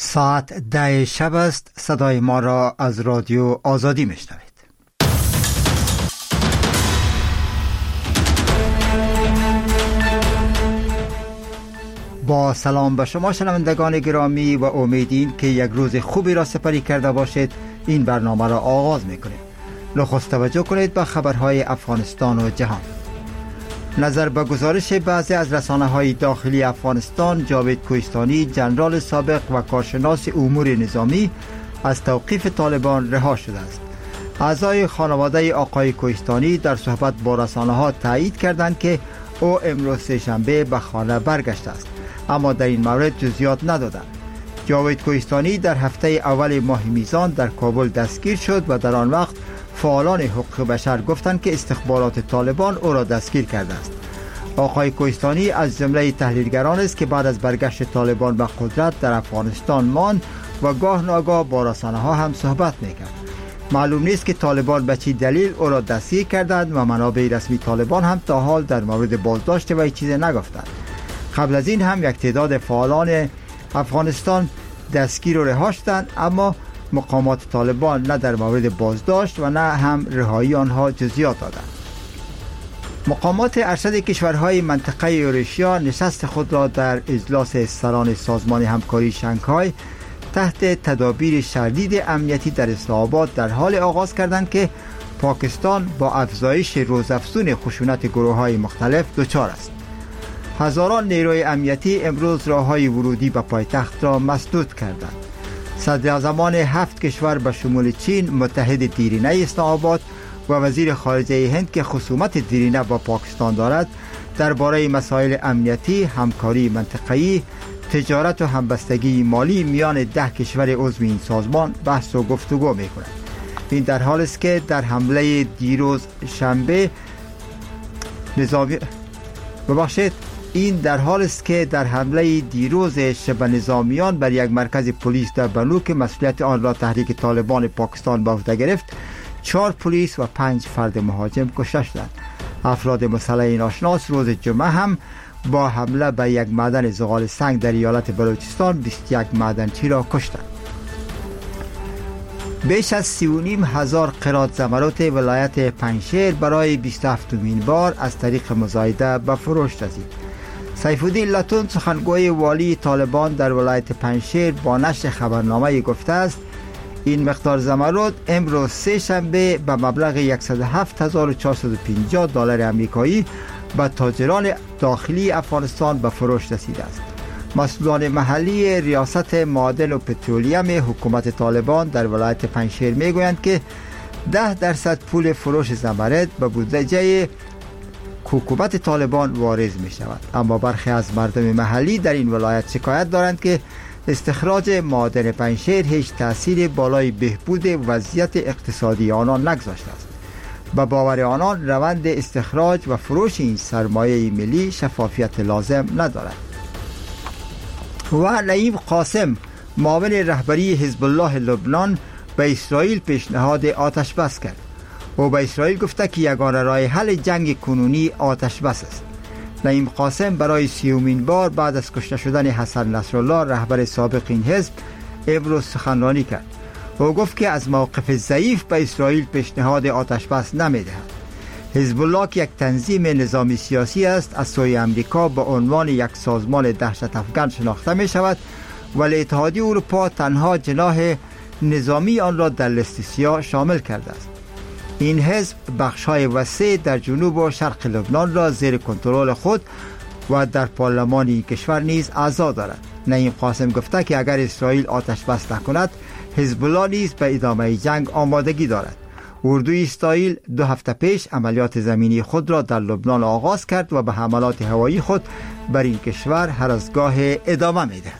ساعت 10 شب است. صدای ما را از رادیو آزادی میشنوید. با سلام به شما شنوندگان گرامی و امیدیم که یک روز خوبی را سپری کرده باشید. این برنامه را آغاز میکنیم. نخست توجه کنید به خبرهای افغانستان و جهان. نظر به گزارش بعضی از رسانه‌های داخلی افغانستان، جاوید کوهستانی، جنرال سابق و کارشناس امور نظامی از توقیف طالبان رها شده است. اعضای خانواده آقای کوهستانی در صحبت با رسانه‌ها تایید کردند که او امروز سه‌شنبه به خانه برگشته است، اما در این مورد جزئیات ندادند. جاوید کوهستانی در هفته اول ماه میزان در کابل دستگیر شد و در آن وقت فعالان حقوق بشر گفتند که استخبارات طالبان او را دستگیر کرده است. آقای کوهستانی از جمله تحلیلگران است که بعد از برگشت طالبان به قدرت در افغانستان ماند و گاه ناگاه با رسانه‌ها هم صحبت میکرد. معلوم نیست که طالبان به چه دلیل او را دستگیر کردند و منابع رسمی طالبان هم تا حال در مورد بازداشت وی چیزی نگفتند. قبل از این هم یک تعداد فعالان افغانستان دستگیر و رها شدند، اما مقامات طالبان نه در مورد بازداشت و نه هم رهایی آنها جزئیات دادند. مقامات ارشد کشورهای منطقه یوراسیا نشست خود را در اجلاس سران سازمان همکاری شانگهای تحت تدابیر شدید امنیتی در اسلام آباد در حال آغاز کردند که پاکستان با افزایش روزافزون خشونت گروه‌های مختلف دچار است. هزاران نیروی امنیتی امروز راه‌های ورودی به پایتخت را مسدود کردند. صدراعظمان 7 کشور به شمول چین، متحد دیرینه اسلام آباد و وزیر خارجه هند که خصومت دیرینه با پاکستان دارد درباره مسائل امنیتی، همکاری منطقه‌ای، تجارت و همبستگی مالی میان 10 کشور عضو این سازمان بحث و گفتگو می‌کنند. این در حالی است که در حمله دیروز شنبه شب نظامیان بر یک مرکز پلیس در بلوک که مسئولیت آن را تحریک طالبان پاکستان به عهده گرفت، 4 پلیس و 5 فرد مهاجم کشته شدند. افراد مسلح ناشناس روز جمعه هم با حمله به یک معدن زغال سنگ در ایالت بلوچستان 21 معدنچی را کشتند. بیش از 3,500 قرات زمرد ولایت پنجشیر برای 27مین بار از طریق مزایده به فروش رسید. سیف الدین لطون سخنگوی والی طالبان در ولایت پنجشیر با نشر خبرنامه گفته است این مقدار زمرد امروز سه‌شنبه به مبلغ 107,450 دلار آمریکایی به تاجران داخلی افغانستان به فروش رسیده است. مسئولان محلی ریاست معادن و پترولیم حکومت طالبان در ولایت پنجشیر میگویند که 10% پول فروش زمرد به بودجه حکومت طالبان وارد می شود، اما برخی از مردم محلی در این ولایت شکایت دارند که استخراج معادن پنجشیر هیچ تأثیر بالای بهبود وضعیت اقتصادی آنان نگذاشته است. به باور آنان روند استخراج و فروش این سرمایه ملی شفافیت لازم ندارد. و نعیم قاسم معاون رهبری حزب الله لبنان به اسرائیل پیشنهاد آتش بس کرد. او به اسرائیل گفته که یگانه راه حل جنگ کنونی آتش بس است. نعیم قاسم برای 30مین بار بعد از کشته شدن حسن نصرالله رهبر سابق این حزب امروز سخنرانی کرد. او گفت که از موقف ضعیف به اسرائیل پیشنهاد آتش بس نمی‌دهد. حزب الله که یک تنظیم نظامی سیاسی است از سوی امریکا به عنوان یک سازمان دهشت افکن شناخته می شود، ولی اتحادیه اروپا تنها جناح نظامی آن را در لیست سیاه شامل کرده است. این حزب بخش‌های وسیع در جنوب و شرق لبنان را زیر کنترل خود و در پارلمان این کشور نیز اعضا دارد. نعیم قاسم گفته که اگر اسرائیل آتش بس نکند، حزب الله نیز به ادامه جنگ آمادگی دارد. اردوی اسرائیل 2 هفته پیش عملیات زمینی خود را در لبنان آغاز کرد و به حملات هوایی خود بر این کشور هر از گاه ادامه می‌دهد.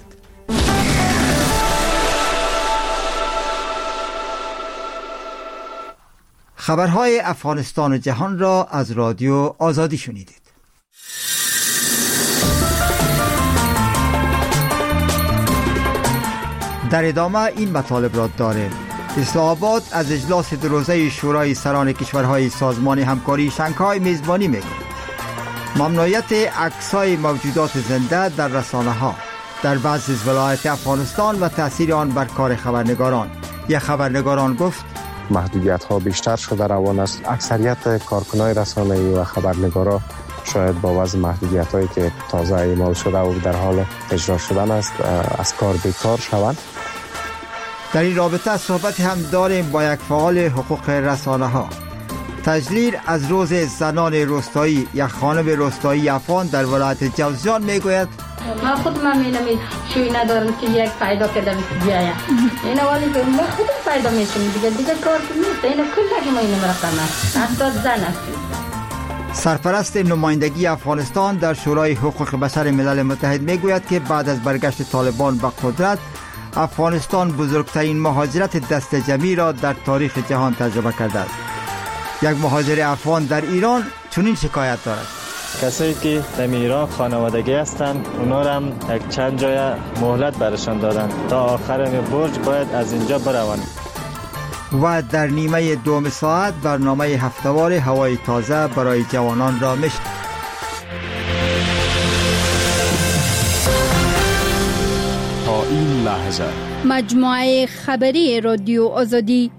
خبرهای افغانستان و جهان را از رادیو آزادی شنیدید. در ادامه این مطالب را داریم. اسلام آباد از اجلاس 2 روزه شورای سران کشورهای سازمان همکاری شانگهای میزبانی می‌کند. ممنوعیت عکس‌های موجودات زنده در رسانه‌ها. در بعضی از ولایات افغانستان و تأثیر آن بر کار خبرنگاران. یک خبرنگاران گفت محدودیت‌ها بیشتر شده روان است. اکثریت کارکنان رسانه‌ای و خبرنگارا شاید با وضع محدودیت‌هایی که تازه اعمال شده و در حال اجرا شدن است از کار بیکار شوند. در این رابطه صحبت هم داریم با یک فعال حقوق رسانه‌ها. تجلیر از روز زنان روستایی، یک خانم روستایی افغان در ولایت جوزجان میگوید من خودم می‌نمی شوی ندارم که یک پیدا کردم بیایم. اینا ولی که من خودم پیدا میشم دیگه کار نیست. اینا کلا که ما اینو رفتم است زن است. سرپرست نمایندگی افغانستان در شورای حقوق بشر ملل متحد میگوید که بعد از برگشت طالبان به قدرت، افغانستان بزرگترین مهاجرت دست جمعی را در تاریخ جهان تجربه کرده است. یک مهاجر افغان در ایران چنین شکایت دارد: کسایی که در ایران خانوادگی هستند اونا را هم یک چند جای مهلت برشان دادن تا آخر برج باید از اینجا بروند. و در نیمه دوم ساعت برنامه هفته‌وار هوای تازه برای جوانان را میشنوید. تا این لحظه مجموعه خبری رادیو آزادی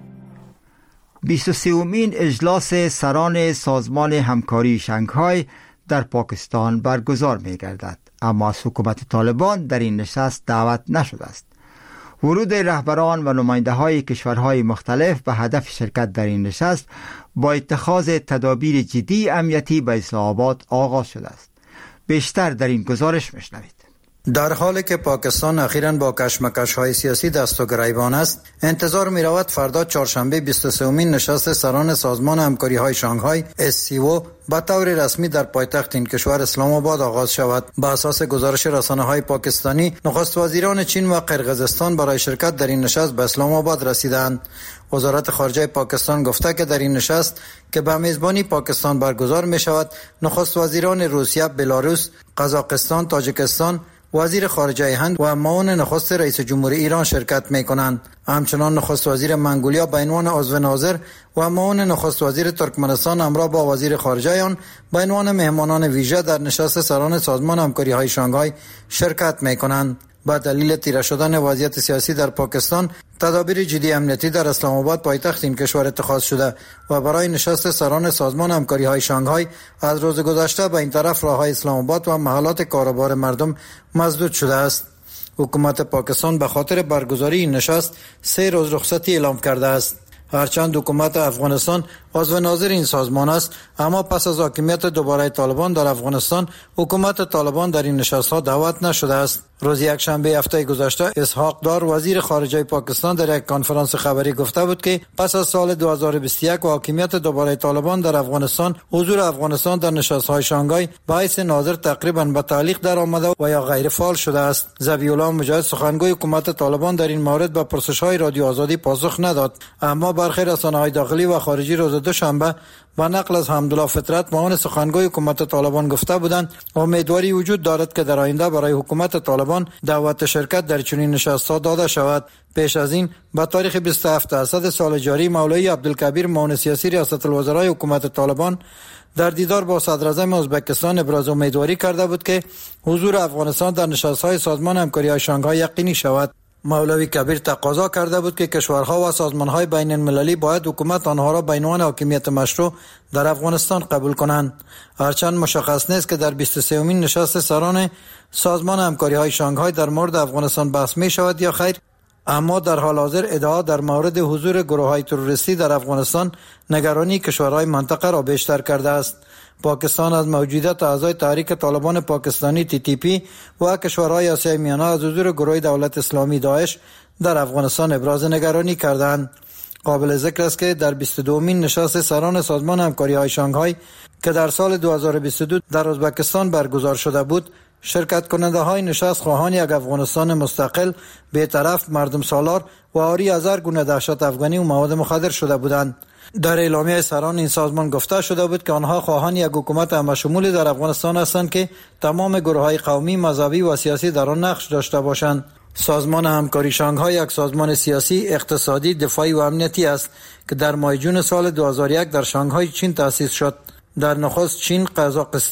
23مین اجلاس سران سازمان همکاری شانگهای در پاکستان برگزار می گردد، اما از حکومت طالبان در این نشست دعوت نشده است. ورود رهبران و نماینده های کشورهای مختلف به هدف شرکت در این نشست با اتخاذ تدابیر جدی امنیتی به اسلام آباد آغاز شده است. بیشتر در این گزارش میشنوید. در حالی که پاکستان اخیراً با کشمکش‌های سیاسی دست و گریبان است، انتظار می‌رود فردا چهارشنبه 23مین نشست سران سازمان همکاری‌های شانگهای SCO به طور رسمی در پایتخت این کشور اسلام آباد آغاز شود. به اساس گزارش رسانه‌های پاکستانی، نخست وزیران چین و قرقیزستان برای شرکت در این نشست به اسلام آباد رسیدند. وزارت خارجه پاکستان گفته که در این نشست که به میزبانی پاکستان برگزار می‌شود، نخست وزیران روسیه، بلاروس، قزاقستان، تاجیکستان، وزیر خارجه هند و معاون نخست رئیس جمهور ایران شرکت می‌کنند. همچنان نخست وزیر منگولیا به عنوان عضو ناظر و معاون نخست وزیر ترکمنستان همراه با وزیر خارجه آن به عنوان مهمانان ویژه در نشست سران سازمان همکاری‌های شانگهای شرکت می‌کنند. با دلیل تیره شدن وضعیت سیاسی در پاکستان، تدابیر جدی امنیتی در اسلام آباد پایتخت این کشور اتخاذ شده و برای نشست سران سازمان همکاری‌های شانگهای از روز گذشته به این طرف راه‌های اسلام آباد و محلات کاروبار مردم مسدود شده است. حکومت پاکستان به خاطر برگزاری این نشست 3 روز رخصتی اعلام کرده است. هرچند حکومت افغانستان عضو ناظر این سازمان است، اما پس از حاکمیت دوباره طالبان در افغانستان، حکومت طالبان در این نشست‌ها دعوت نشده است. روز یکشنبه هفته گذشته اسحاق دار وزیر خارجه پاکستان در یک کنفرانس خبری گفته بود که پس از سال 2021 و حاکمیت دوباره طالبان در افغانستان، حضور افغانستان در نشست‌های شانگهای به حیث ناظر تقریباً به تعلیق درآمده و یا غیر فعال شده است. ذبیح‌الله مجاهد سخنگوی حکومت طالبان در این مورد به پرسش‌های رادیو آزادی پاسخ نداد، اما برخی رسانه‌های داخلی و خارجی روز دوشنبه با نقل از حمدالله فطرت معاون سخنگوی حکومت طالبان گفته بودند امیدواری وجود دارد که در آینده برای حکومت طالبان دعوت شرکت در چنین نشست‌ها داده شود. پیش از این به تاریخ 27 اسد سال جاری مولوی عبدالکبیر معاون سیاسی ریاست الوزرای حکومت طالبان در دیدار با صدراعظم ازبکستان ابراز امیدواری کرده بود که حضور افغانستان در نشست‌های سازمان همکاری‌های شانگهای یقینی شود. مولوی کبیر تقاضا کرده بود که کشورها و سازمان‌های بین‌المللی باید حکومت آنها را به عنوان حاکمیت مشروع در افغانستان قبول کنند. هرچند مشخص نیست که در 23مین نشست سران سازمان همکاری‌های شانگهای در مورد افغانستان بحث می شود یا خیر، اما در حال حاضر ادعا در مورد حضور گروه‌های تروریستی در افغانستان نگرانی کشورهای منطقه را بیشتر کرده است. پاکستان از موجودیت اعضای تحریک طالبان پاکستانی TTP و کشورهای آسیای میانه از حضور گروه دولت اسلامی داعش در افغانستان ابراز نگرانی کردند. قابل ذکر است که در 22مین نشست سران سازمان همکاری‌های شانگهای که در سال 2022 در ازبکستان برگزار شده بود، شرکت کننده های نشست خواهان یک افغانستان مستقل، بی‌طرف، مردم سالار و عاری از هر گونه دهشت افغانی و مواد مخدر شده بودند. در اعلامیه سران این سازمان گفته شده بود که آنها خواهان یک حکومت همشمولی در افغانستان هستند که تمام گروه‌های قومی، مذهبی و سیاسی در آن نقش داشته باشند. سازمان همکاری شانگهای یک سازمان سیاسی، اقتصادی، دفاعی و امنیتی است که در ماه جون سال 2001 در شانگهای چین تأسیس شد. در نخست چین، قزاقستان،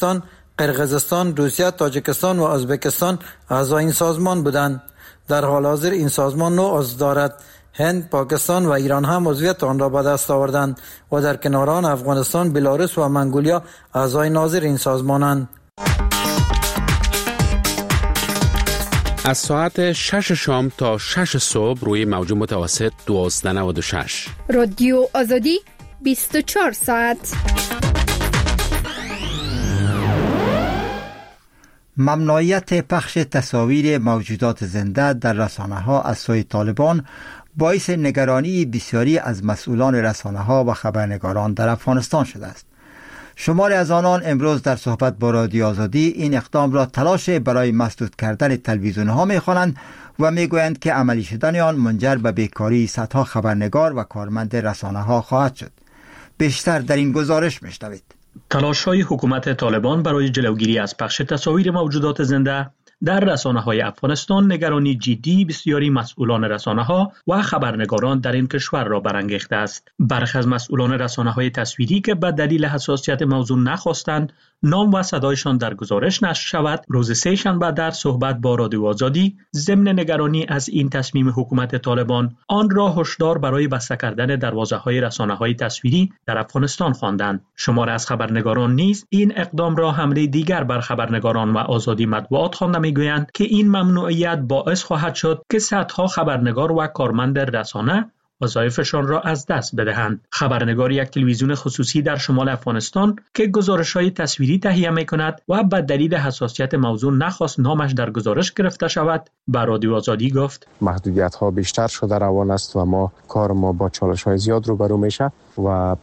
قرقیزستان، روسیه، تاجیکستان و ازبکستان اعضای این سازمان بودند. در حال حاضر این سازمان 9 عضو دارد. هند، پاکستان و ایران هم عضویت آن را به دست آوردند و در کنار آن افغانستان، بلاروس و منگولیا اعضای ناظر این سازمانند. از ساعت 6 شام تا 6 صبح روی موج متوسط 1296. رادیو آزادی 24 ساعت. ممنوعیت پخش تصاویر موجودات زنده در رسانه‌ها از سوی طالبان باعث نگرانی بسیاری از مسئولان رسانه‌ها و خبرنگاران در افغانستان شده است. شماری از آنان امروز در صحبت با رادیو آزادی این اقدام را تلاش برای مسدود کردن تلویزیون‌ها می‌خوانند و می‌گویند که عملی شدن آن منجر به بیکاری صدها خبرنگار و کارمند رسانه‌ها خواهد شد. بیشتر در این گزارش می‌شنوید. تلاش‌های حکومت طالبان برای جلوگیری از پخش تصاویر موجودات زنده در رسانه‌های افغانستان نگرانی جدی بسیاری مسئولان رسانه‌ها و خبرنگاران در این کشور را برانگیخته است. برخی از مسئولان رسانه‌های تصویری که به دلیل حساسیت موضوع نخواستند نام و صدایشان در گزارش نشر شود، روز سه شنبه در صحبت با رادیو آزادی ضمن نگرانی از این تصمیم حکومت طالبان آن را هشدار برای بسته کردن دروازه‌های رسانه‌های تصویری در افغانستان خواندند. شماری از خبرنگاران نیز این اقدام را حمله دیگر بر خبرنگاران و آزادی مطبوعات خوانده می‌گویند که این ممنوعیت باعث خواهد شد که صدها خبرنگار و کارمند رسانه وظایفشان را از دست بدهند. خبرنگار یک تلویزیون خصوصی در شمال افغانستان که گزارش‌های تصویری تهیه می‌کند و به دلیل حساسیت موضوع نخواست نامش در گزارش گرفته شود، به رادیو آزادی گفت: محدودیت‌ها بیشتر شده روان است و کار ما با چالش‌های زیاد روبرو میشه و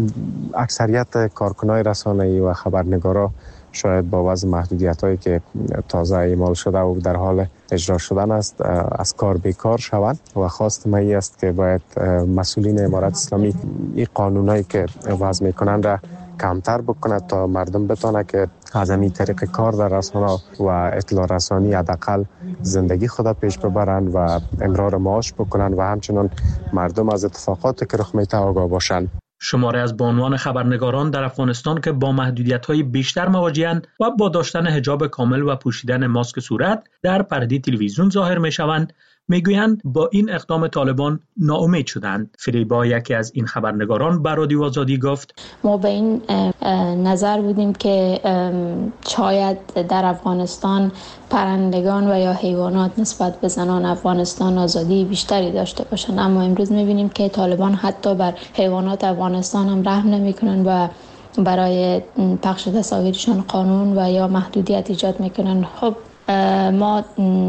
اکثریت کارکنان رسانه‌ای و خبرنگارا شاید با وضع محدودیت‌هایی که تازه اعمال شده و در حال اجرا شدن است از کار بیکار شوند و خواست من است که باید مسئولین امارت اسلامی این قانونایی که وضع میکنند را کمتر بکند تا مردم بتونه که از این طریق کار در رسانه و اطلاع رسانی حداقل زندگی خود پیش ببرند و امرار معاش بکنند و همچنین مردم از اتفاقاتی که رخ میده آگاه باشند. شماره از بانوان خبرنگاران در افغانستان که با محدودیت‌های بیشتر مواجه‌اند و با داشتن حجاب کامل و پوشیدن ماسک صورت در پرده تلویزیون ظاهر می‌شوند، میگویند با این اقدام طالبان ناامید شدند. فریبا، یکی از این خبرنگاران، به رادیو آزادی گفت: ما به این نظر بودیم که شاید در افغانستان پرندگان و یا حیوانات نسبت به زنان افغانستان آزادی بیشتری داشته باشند، اما امروز میبینیم که طالبان حتی بر حیوانات افغانستان هم رحم نمیکنند و برای پخش تصاویرشان قانون و یا محدودیت ایجاد میکنند. خب ما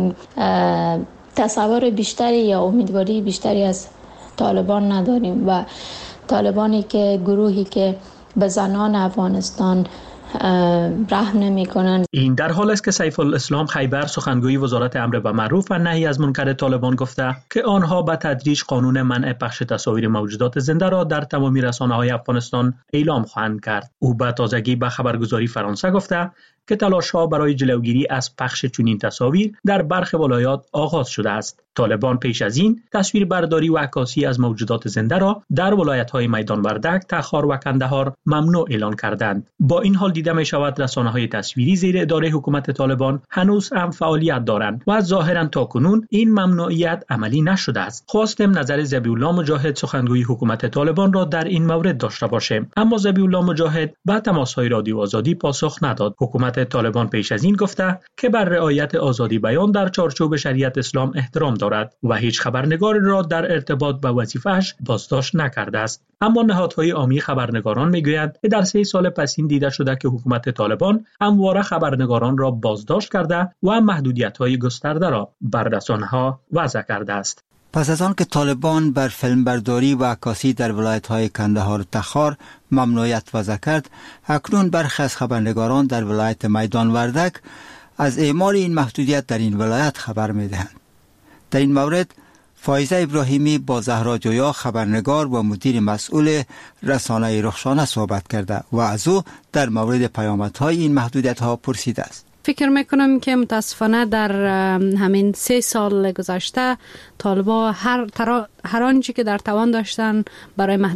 تصور بیشتری یا امیدواری بیشتری از طالبان نداریم و طالبانی که گروهی که به زنان افغانستان رحم نمی کنند. این در حال است که سیف الاسلام خیبر، سخنگوی وزارت امر بالمعروف و نهی از منکر طالبان، گفته که آنها به تدریج قانون منع پخش تصاویر موجودات زنده را در تمامی رسانه‌های افغانستان اعلام خواهند کرد. او به تازگی به خبرگزاری فرانسه گفته که تلاش‌ها برای جلوگیری از پخش چنین تصاویر در برخی ولایات آغاز شده است. طالبان پیش از این تصویر برداری و عکاسی از موجودات زنده را در ولایت‌های میدان وردک، تخار و کندهار ممنوع اعلان کردند. با این حال دیده می‌شود رسانه‌های تصویری زیر اداره حکومت طالبان هنوز هم فعالیت دارند و ظاهراً تاکنون این ممنوعیت عملی نشده است. خواستم نظر ذبیح الله مجاهد، سخنگوی حکومت طالبان، را در این مورد داشته باشیم، اما ذبیح الله مجاهد به تماس‌های رادیو آزادی پاسخ نداد. حکومت طالبان پیش از این گفته که بر رعایت آزادی بیان در چارچوب شریعت اسلام احترام دارد و هیچ خبرنگار را در ارتباط با وظیفه‌اش بازداشت نکرده است. اما نهادهای عامی خبرنگاران میگویند که در 3 سال پسین دیده شده که حکومت طالبان همواره خبرنگاران را بازداشت کرده و محدودیت‌های گسترده را بر رسانه‌ها وضع کرده است. پس از آن که طالبان بر فیلمبرداری و عکاسی در ولایت‌های کندهار و تخار ممنوعیت وضع کرد، اکنون برخی از خبرنگاران در ولایت میدان وردک از اعمال این محدودیت در این ولایت خبر می‌دهند. در این مورد فایزه ابراهیمی با زهرا جویا، خبرنگار و مدیر مسئول رسانه رخشانه صحبت کرده و از او در مورد پیامدهای این محدودیت‌ها پرسیده است. فکر میکنم که متاسفانه در همین 3 سال گذشته طالبان هر آنچه که در توان داشتن برای محدود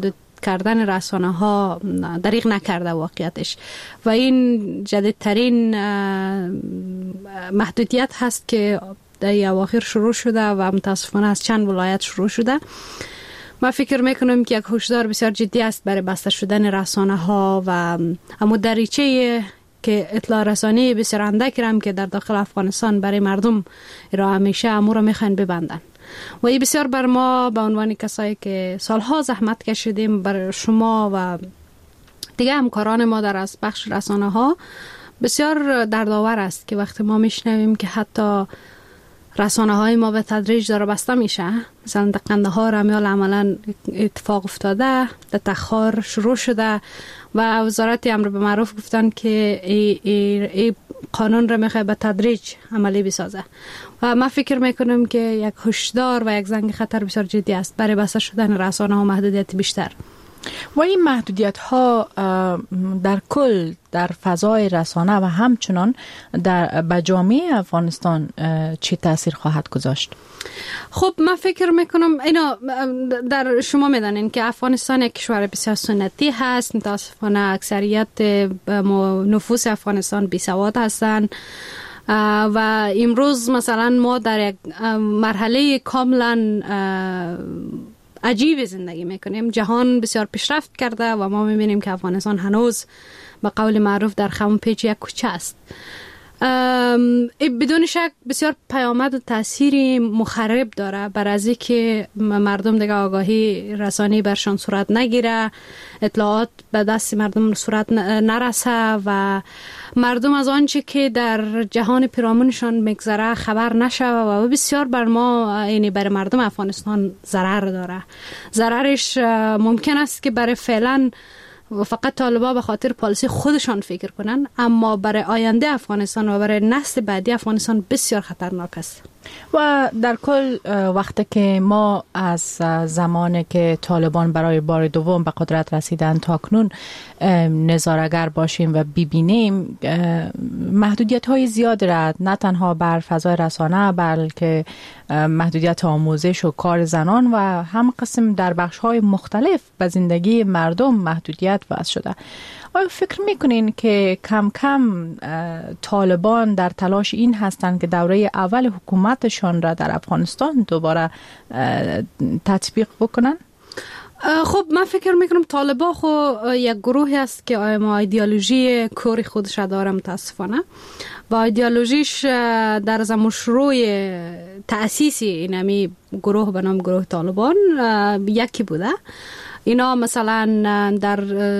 کردن رسانه ها دریغ نکرده واقعیتش و این جدیدترین محدودیت هست که در اواخر شروع شده و متاسفانه از چند ولایت شروع شده. ما فکر میکنم که یک هشدار بسیار جدی است برای بسته شدن رسانه ها و اما دریچه که اطلاع رسانی بسیار اندکی هم که در داخل افغانستان برای مردم را همیشه امور میخوان ببندن و این بسیار بر ما به عنوان کسایی که سالها زحمت کشیدیم بر شما و دیگه همکاران ما در از بخش رسانه ها بسیار دردآور است که وقتی ما میشنویم که حتی رسانه های ما به تدریج داره بسته میشه. مثلا در قندهار همیال عملا اتفاق افتاده، در تخار شروع شده و وزارت امر به معروف گفتن که ای قانون را میخواه به تدریج عملی بسازه و من فکر میکنم که یک هشدار و یک زنگ خطر بسیار جدی است برای بسته شدن رسانه ها محدودیت بیشتر. و این محدودیت ها در کل در فضای رسانه و همچنان در جامعه افغانستان چه تاثیر خواهد گذاشت؟ خب من فکر میکنم اینا در شما میدانین که افغانستان یک کشور بسیار سنتی هست. متاسفانه اکثریت نفوس افغانستان بیسواد هستند و امروز مثلا ما در یک مرحله کاملا عجیب زندگی میکنیم. جهان بسیار پیشرفت کرده و ما میبینیم که افغانستان هنوز به قول معروف در خم پیچ یک کوچه است. بدون شک بسیار پیامد و تأثیری مخرب داره بر از که مردم دیگه آگاهی رسانی برشان صورت نگیره، اطلاعات به دست مردم صورت نرسه و مردم از آنچه که در جهان پیرامونشان میگذره خبر نشوه و بسیار بر ما یعنی برای مردم افغانستان ضرر داره. ضررش ممکن است که برای فعلا فقط طالبا به خاطر پالیسی خودشان فکر کنن، اما برای آینده افغانستان و برای نسل بعدی افغانستان بسیار خطرناک است. و در کل وقتی که ما از زمانی که طالبان برای بار دوم به قدرت رسیدن تا کنون نظاره‌گر باشیم و ببینیم محدودیت های زیاد را نه تنها بر فضای رسانه بلکه محدودیت آموزش و کار زنان و هم قسم در بخش های مختلف به زندگی مردم محدودیت وضع شده. آیا فکر میکنین که کم کم طالبان در تلاش این هستند که دوره اول حکومتشان را در افغانستان دوباره تطبیق بکنن؟ خب من فکر میکنم طالبان خو یک گروهی است که ایدئولوژی کوری خودش داره متاسفانه و ایدئولوژیش در زمان شروع تأسیس اینمی گروه به نام گروه طالبان یکی بوده. اینا مثلا در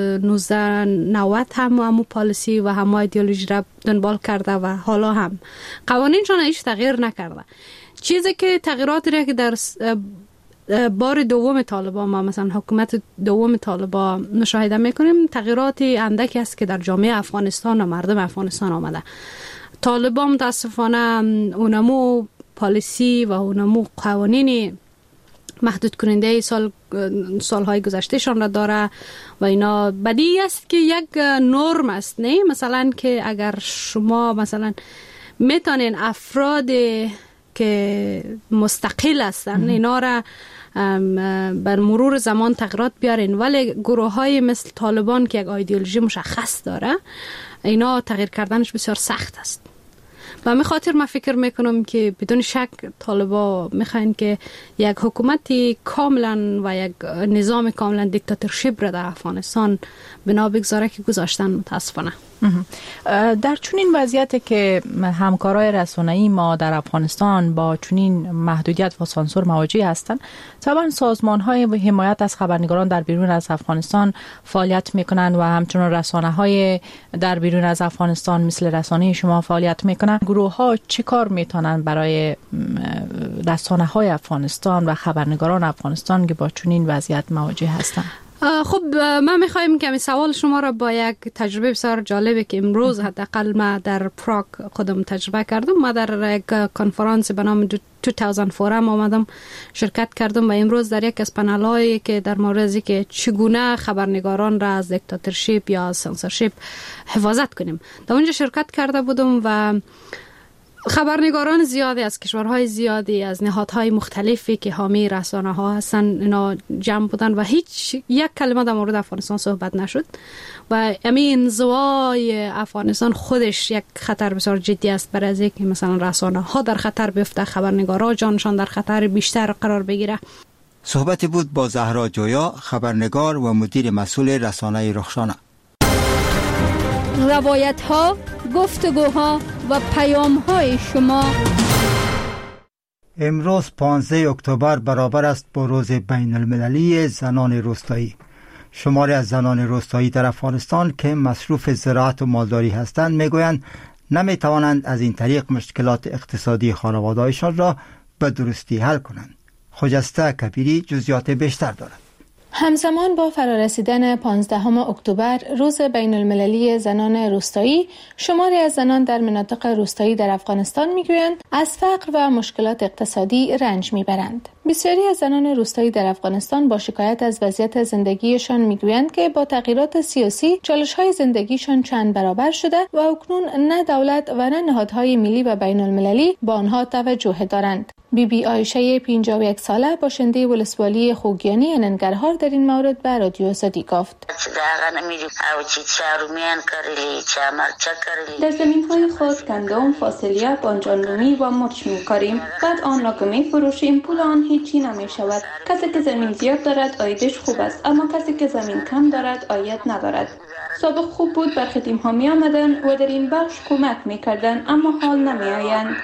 1990 هم پالیسی و هم ایدئولوژی را دنبال کرده و حالا هم قوانینشان هیچ تغییر نکرده. چیزی که تغییراتی را که در بار دوم طالبان ما مثلا حکومت دوم طالبان مشاهده میکنیم تغییراتی اندکی است که در جامعه افغانستان و مردم افغانستان آمده. طالبان متاسفانه اونمو پالیسی و اونمو قوانینی محدود کننده سالهای گذشتهشان را داره و اینا بدیهی است که یک نرم است. نه مثلا که اگر شما مثلا میتونین افراد که مستقل هستن اینا را بر مرور زمان تغییرات بیارین، ولی گروه های مثل طالبان که یک ایدئولوژی مشخص داره اینا تغییر کردنش بسیار سخت است. و می خاطر من فکر میکنم که بدون شک طالبا میخواین که یک حکومتی کاملا و یک نظام کاملا دیکتاتورشیپ را در افغانستان بنا بگذاره که گذاشتن متاسفانه. در چنین وضعیتی که همکارای رسانه‌ای ما در افغانستان با چنین محدودیت و سانسور مواجه هستند، طبعا سازمان‌های حمایت از خبرنگاران در بیرون از افغانستان فعالیت میکنند و همچنین رسانه‌های در بیرون از افغانستان مثل رسانه شما فعالیت میکنند. گروه‌ها چه کار میتونن برای رسانه‌های افغانستان و خبرنگاران افغانستان که با چنین وضعیت مواجه هستند؟ خب من میخوایم که سوال شما را با یک تجربه بسیار جالبه که امروز حداقل ما در پراگ خودم تجربه کردم. ما در یک کنفرانس به نام 2000 فورم آمدم شرکت کردم و امروز در یک از پنل‌هایی که در مورد که چگونه خبرنگاران را از دیکتاتورشیپ یا سانسورشیپ حفاظت کنیم در اونجا شرکت کرده بودم و خبرنگاران زیادی از کشورهای زیادی از نهادهای مختلفی که حامی رسانه ها هستن اینا جمع بودن و هیچ یک کلمه در مورد افغانستان صحبت نشد و همین انزوای افغانستان خودش یک خطر بسیار جدی است برای از اینکه مثلا رسانه ها در خطر بیفته، خبرنگارا جانشان در خطر بیشتر قرار بگیره. صحبتی بود با زهرا جویا، خبرنگار و مدیر مسئول رسانه رخشانه. روایت ها، گفتگوها و پیام های شما. امروز 15 اکتبر برابر است با روز بین المللی زنان روستایی. شماری از زنان روستایی در افغانستان که مصروف زراعت و مالداری هستند میگویند نمیتوانند از این طریق مشکلات اقتصادی خانواده‌هایشان را به درستی حل کنند. خجسته کبیری جزئیات بیشتر دارد. همزمان با فرارسیدن 15 اکتبر روز بین المللی زنان روستایی، شماری از زنان در مناطق روستایی در افغانستان میگویند از فقر و مشکلات اقتصادی رنج میبرند. بسیاری از زنان روستایی در افغانستان با شکایت از وضعیت زندگیشان میگویند که با تغییرات سیاسی چالش‌های زندگیشان چند برابر شده و اکنون نه دولت و نه نهادهای ملی و بین المللی با آنها توجه دارند. بی عایشه 51 ساله باشنده ولسوالی خوگیانی ننگرهار در این مورد به رادیو آزادی گفت: در زمین‌های خود گندم، فاصلیه، بانجانرومی و مرچ می‌کاریم. بعد آن را که می‌فروشیم پول آن هیچی نمی‌شود. کسی که زمین زیاد دارد عایدش خوب است، اما کسی که زمین کم دارد عاید ندارد. سابق خوب بود، برخی تیم‌ها می‌آمدند و در این بخش کمک می‌کردند، اما حال نمی‌آیند.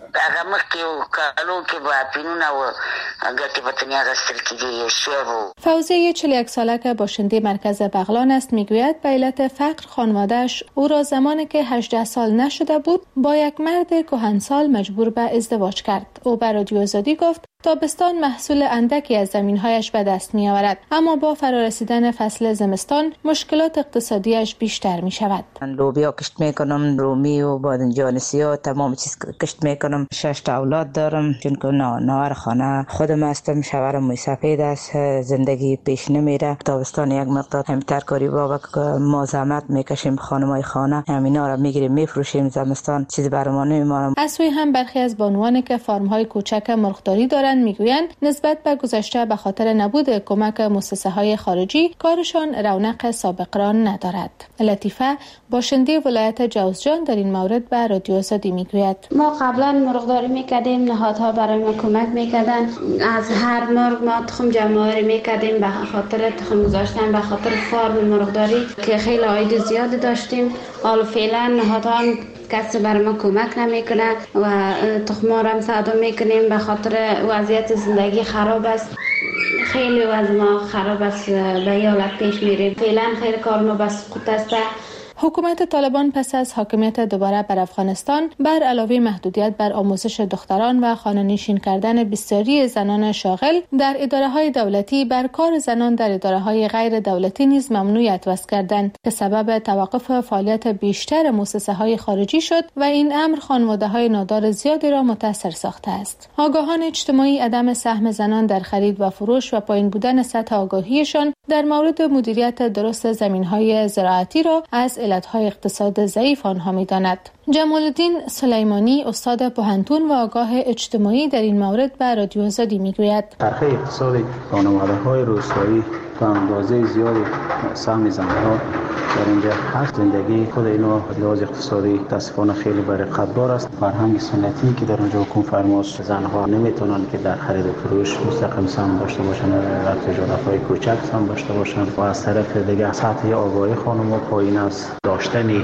فوزیه 41 ساله که باشنده مرکز بغلان است میگوید به علت فقر خانواده‌اش او را زمانی که 18 سال نشده بود با یک مرد کهنسال مجبور به ازدواج کرد. او به رادیو آزادی گفت تابستان محصول اندکی از زمین‌هایش به دست می‌آورد، اما با فرارسیدن فصل زمستان مشکلات اقتصادیش بیشتر می‌شود. من لوبیا کشت می‌کنم، رومی و بادنجان سیاه تمام چیز کشت می‌کنم. 6 تا اولاد دارم، چون که نوار خانه خودم هستم، شوهرم موی سفید است، زندگی پیش نمیره. تابستان یک مقدار هم ترکاری بابا که ما زحمت می‌کشیم، خانمای خانه همینا را می‌گیریم می‌فروشیم، زمستان چیزی برام نمی‌مونه. از سوی هم برخی از بانوانی که فارم‌های کوچک مرغداری دارند میگویند نسبت به گذشته به خاطر نبود کمک مؤسسه‌های خارجی کارشان رونق سابق را ندارد. لطیفه باشنده ولایت جوزجان در این مورد به رادیو آزادی میگوید: ما قبلا مرغداری میکردیم، نهادها برای ما کمک میکردن، از هر مرغ ما تخم جمع‌آوری میکردیم به خاطر تخم گذاشتن، به خاطر فارم مرغداری که خیلی عاید زیاد داشتیم. حالا فعلا نهادها کسی برای ما کمک نمیکنه و تخم‌ها را هم صادر میکنیم به خاطر وضعیت زندگی خراب است. خیلی وضع ما خراب است، به یالت پیش میریم. فعلا خیلی کار ما بس سقوط است. حکومت طالبان پس از حاکمیت دوباره بر افغانستان بر علاوه محدودیت بر آموزش دختران و خانه‌نشین کردن بسیاری زنان شاغل در اداره‌های دولتی، بر کار زنان در اداره‌های غیر دولتی نیز ممنوعیت وضع کردند که سبب توقف فعالیت بیشتر مؤسسه‌های خارجی شد و این امر خانواده‌های نادار زیادی را متاثر ساخته است. آگاهان اجتماعی عدم سهم زنان در خرید و فروش و پایین بودن سطح آگاهیشان در مورد مدیریت درست زمین‌های زراعتی را از علتهای اقتصاد ضعیف آنها می‌داند. جمال الدین سلیمانی استاد پوهنتون و آگاه اجتماعی در این مورد به رادیو آزادی میگوید: چرخه اقتصادی خانواده‌های روستایی تا اندازه زیادی سهم زنها در اینجا هست. زندگی خود اینا لحاظ اقتصادی متاسفانه خیلی بر رقابت است. فرهنگ سنتی که در اونجا حکم فرماست، زنها نمیتونن که در خرید و فروش مستقیم سهم داشته باشن و تجارت‌های کوچک سهم داشته باشن و از طرف دیگه سطح آگاهی خانم‌ها پایین است. داشتن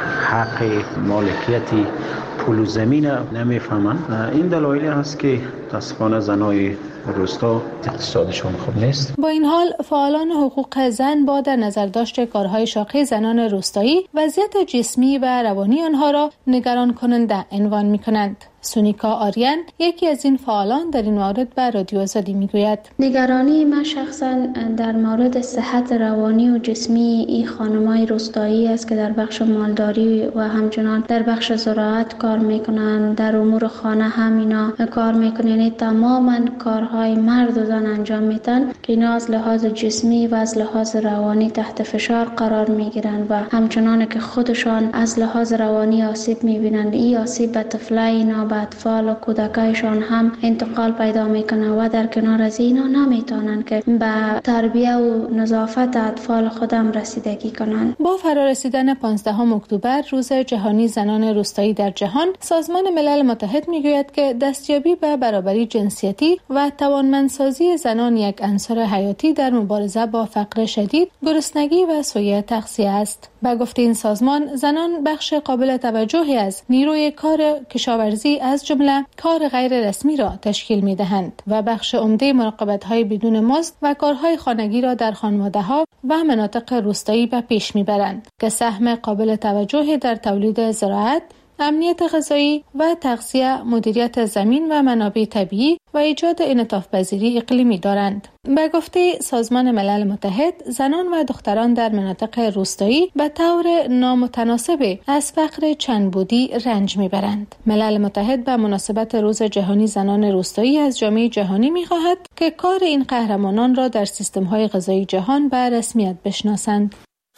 حق مالکیتی پول و زمین نمیفهمند. این دلایلی هست که متاسفانه زنای روستا اقتصادشون خوب نیست. با این حال فعالان حقوق زن با در نظر داشت کارهای شاقی زنان روستایی وضعیت جسمی و روانی آنها را نگران کننده عنوان می‌کنند. سونیکا آریان یکی از این فعالان در این مورد به رادیو آزادی میگوید: نگرانی من شخصا در مورد صحت روانی و جسمی این خانمای روستایی است که در بخش مالداری و همچنان در بخش زراعت کار میکنن، در امور خانه هم اینا کار میکنن، یعنی تماما کارهای مرد و زن انجام میدن که اینا از لحاظ جسمی و از لحاظ روانی تحت فشار قرار میگیرن و همچنان که خودشان از لحاظ روانی آسیب میبینند. این آسیب به طفلای اینا، به اطفال و کودکایشان هم انتقال پیدا میکنه و در کنار از اینا نمیتونن که به تربیه و نظافت اطفال خودم رسیدگی کنن. با فرارسیدن 15 اکتبر روز جهانی زنان روستایی در جهان، سازمان ملل متحد میگوید که دستیابی به برابری جنسیتی و توانمندسازی زنان یک عنصر حیاتی در مبارزه با فقر شدید، گرسنگی و سوء تغذیه است. به گفته این سازمان، زنان بخش قابل توجهی از نیروی کار کشاورزی از جمله کار غیر رسمی را تشکیل می‌دهند و بخش عمده مراقبت‌های بدون مزد و کارهای خانگی را در خانواده‌ها و مناطق روستایی به پیش می‌برند که سهم قابل توجهی در تولید زراعت، امنیت غذایی و تغذیه، مدیریت زمین و منابع طبیعی و ایجاد انعطاف پذیری اقلیمی دارند. به گفته سازمان ملل متحد، زنان و دختران در مناطق روستایی به طور نامتناسب از فقر چندبودی رنج میبرند. ملل متحد به مناسبت روز جهانی زنان روستایی از جامعه جهانی میخواهد که کار این قهرمانان را در سیستم‌های غذایی جهان به رسمیت بشناسند.